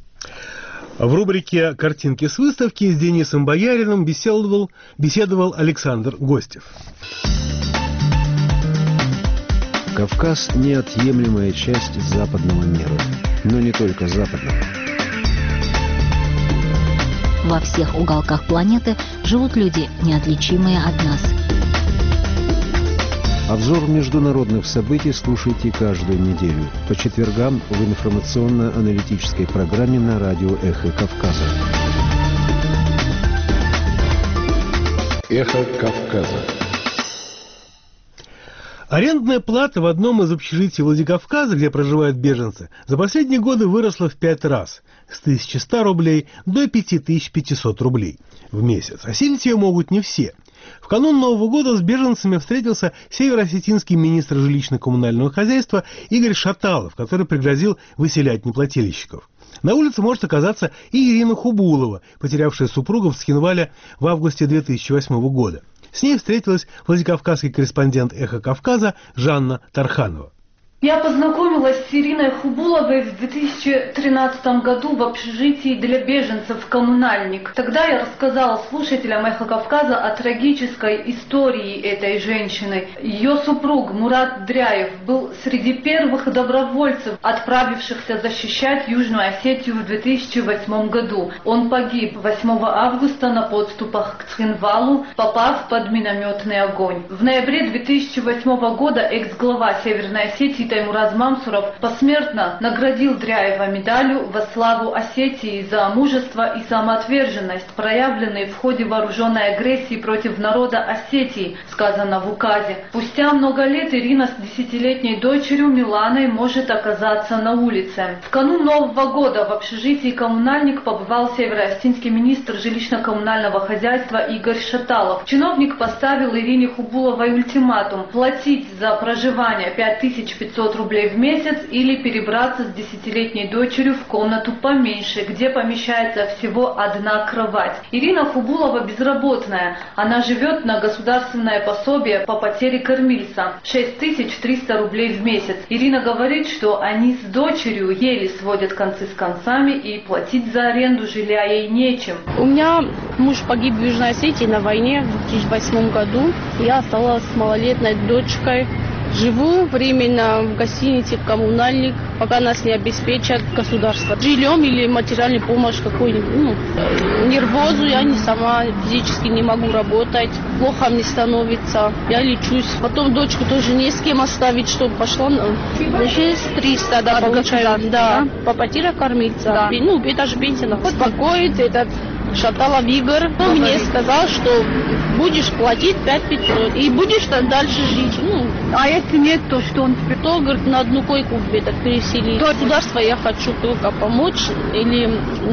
В рубрике «Картинки с выставки» с Денисом Бояриным беседовал Александр Гостев. Кавказ – неотъемлемая часть западного мира, но не только западного. Во всех уголках планеты живут люди, неотличимые от нас. Обзор международных событий слушайте каждую неделю по четвергам в информационно-аналитической программе на радио «Эхо Кавказа». «Эхо Кавказа». Арендная плата в одном из общежитий Владикавказа, где проживают беженцы, за последние годы выросла в 5 раз – с 1100 рублей до 5500 рублей в месяц. Осилить ее могут не все. В канун Нового года с беженцами встретился североосетинский министр жилищно-коммунального хозяйства Игорь Шаталов, который пригрозил выселять неплательщиков. На улице может оказаться и Ирина Хубулова, потерявшая супруга в Цхинвале в августе 2008 года. С ней встретилась владикавказский корреспондент «Эхо Кавказа» Жанна Тарханова. Я познакомилась с Ириной Хубуловой в 2013 году в общежитии для беженцев «Коммунальник». Тогда я рассказала слушателям «Эхо Кавказа» о трагической истории этой женщины. Ее супруг Мурат Дряев был среди первых добровольцев, отправившихся защищать Южную Осетию в 2008 году. Он погиб 8 августа на подступах к Цхинвалу, попав под минометный огонь. В ноябре 2008 года экс-глава Северной Осетии Таймураз Мамсуров посмертно наградил Дряева медалью во славу Осетии за мужество и самоотверженность, проявленные в ходе вооруженной агрессии против народа Осетии, сказано в указе. Спустя много лет Ирина с 10-летней дочерью Миланой может оказаться на улице. В канун Нового года в общежитии «Коммунальник» побывал североосетинский министр жилищно-коммунального хозяйства Игорь Шаталов. Чиновник поставил Ирине Хубуловой ультиматум – платить за проживание 5500 рублей в месяц или перебраться с 10-летней дочерью в комнату поменьше, где помещается всего одна кровать. Ирина Хубулова безработная. Она живет на государственное пособие по потере кормильца – 6300 рублей в месяц. Ирина говорит, что они с дочерью еле сводят концы с концами и платить за аренду жилья ей нечем. У меня муж погиб в Южной Осетии на войне в 2008 году. Я осталась с малолетней дочкой. Живу временно в гостинице, коммунальник, пока нас не обеспечат государство. Жильем или материальной помощь какой-нибудь. Нервозу я не сама, физически не могу работать, плохо мне становится, я лечусь. Потом дочку тоже не с кем оставить, чтобы пошла. 6300, да, получаю. Да, папатира кормиться. Да. Это же пенсия. Успокоить этот Шаталов Игорь. Он мне сказал, что будешь платить 5500 и будешь там дальше жить. А если нет, то что он тебе? То, говорит, на одну койку где-то переселить. Государство я хочу только помочь или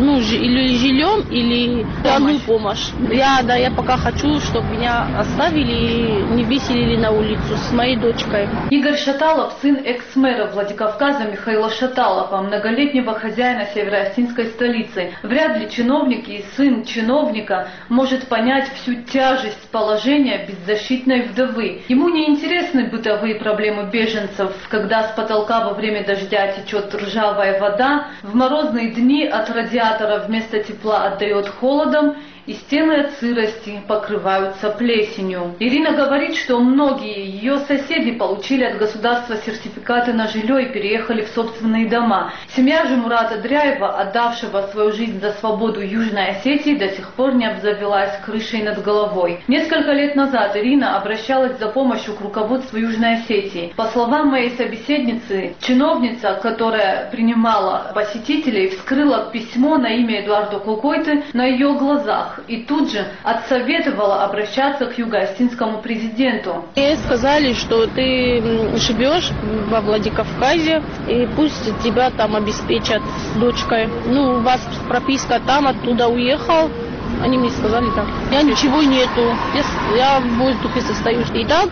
жильем, или одну помощь. Я пока хочу, чтобы меня оставили и не выселили на улицу с моей дочкой. Игорь Шаталов, сын экс-мэра Владикавказа Михаила Шаталова, многолетнего хозяина североостинской столицы. Вряд ли чиновник и сын чиновника может понять всю тяжесть положения беззащитной вдовы. Ему не интересны бытовые проблемы беженцев, когда с потолка во время дождя течет ржавая вода, в морозные дни от радиатора вместо тепла отдает холодом, и стены от сырости покрываются плесенью. Ирина говорит, что многие ее соседи получили от государства сертификаты на жилье и переехали в собственные дома. Семья же Мурата Дряева, отдавшего свою жизнь за свободу Южной Осетии, до сих пор не обзавелась крышей над головой. Несколько лет назад Ирина обращалась за помощью к руководству Южной Осетии. По словам моей собеседницы, чиновница, которая принимала посетителей, вскрыла письмо на имя Эдуарда Кукойты на ее глазах и тут же отсоветовала обращаться к юго-остинскому президенту. Мне сказали, что ты живешь во Владикавказе, и пусть тебя там обеспечат с дочкой. У вас прописка там, оттуда уехал. Они мне сказали так. Я ничего нету. Я в воздухе состою. И так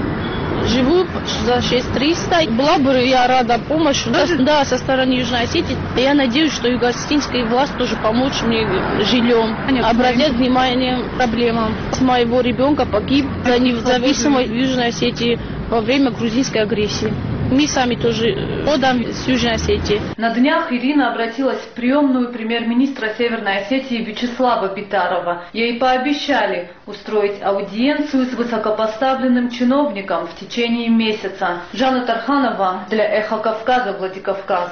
живу за 6300. Была бы я рада помощи, да, со стороны Южной Осетии. Я надеюсь, что юго-осетинская власть тоже помочь мне жильем. Обратят внимание к проблемам. Моего ребенка погиб за независимость в Южной Осетии во время грузинской агрессии. Мы сами тоже родом с Южной Осетии. На днях Ирина обратилась в приемную премьер-министра Северной Осетии Вячеслава Битарова. Ей пообещали устроить аудиенцию с высокопоставленным чиновником в течение месяца. Жанна Тарханова для Эхо Кавказа, Владикавказ.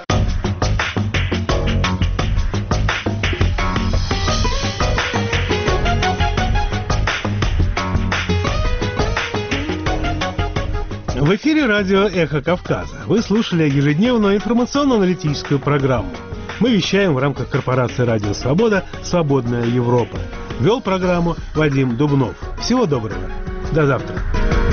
В эфире радио «Эхо Кавказа». Вы слушали ежедневную информационно-аналитическую программу. Мы вещаем в рамках корпорации «Радио Свобода. Свободная Европа». Вел программу Вадим Дубнов. Всего доброго. До завтра.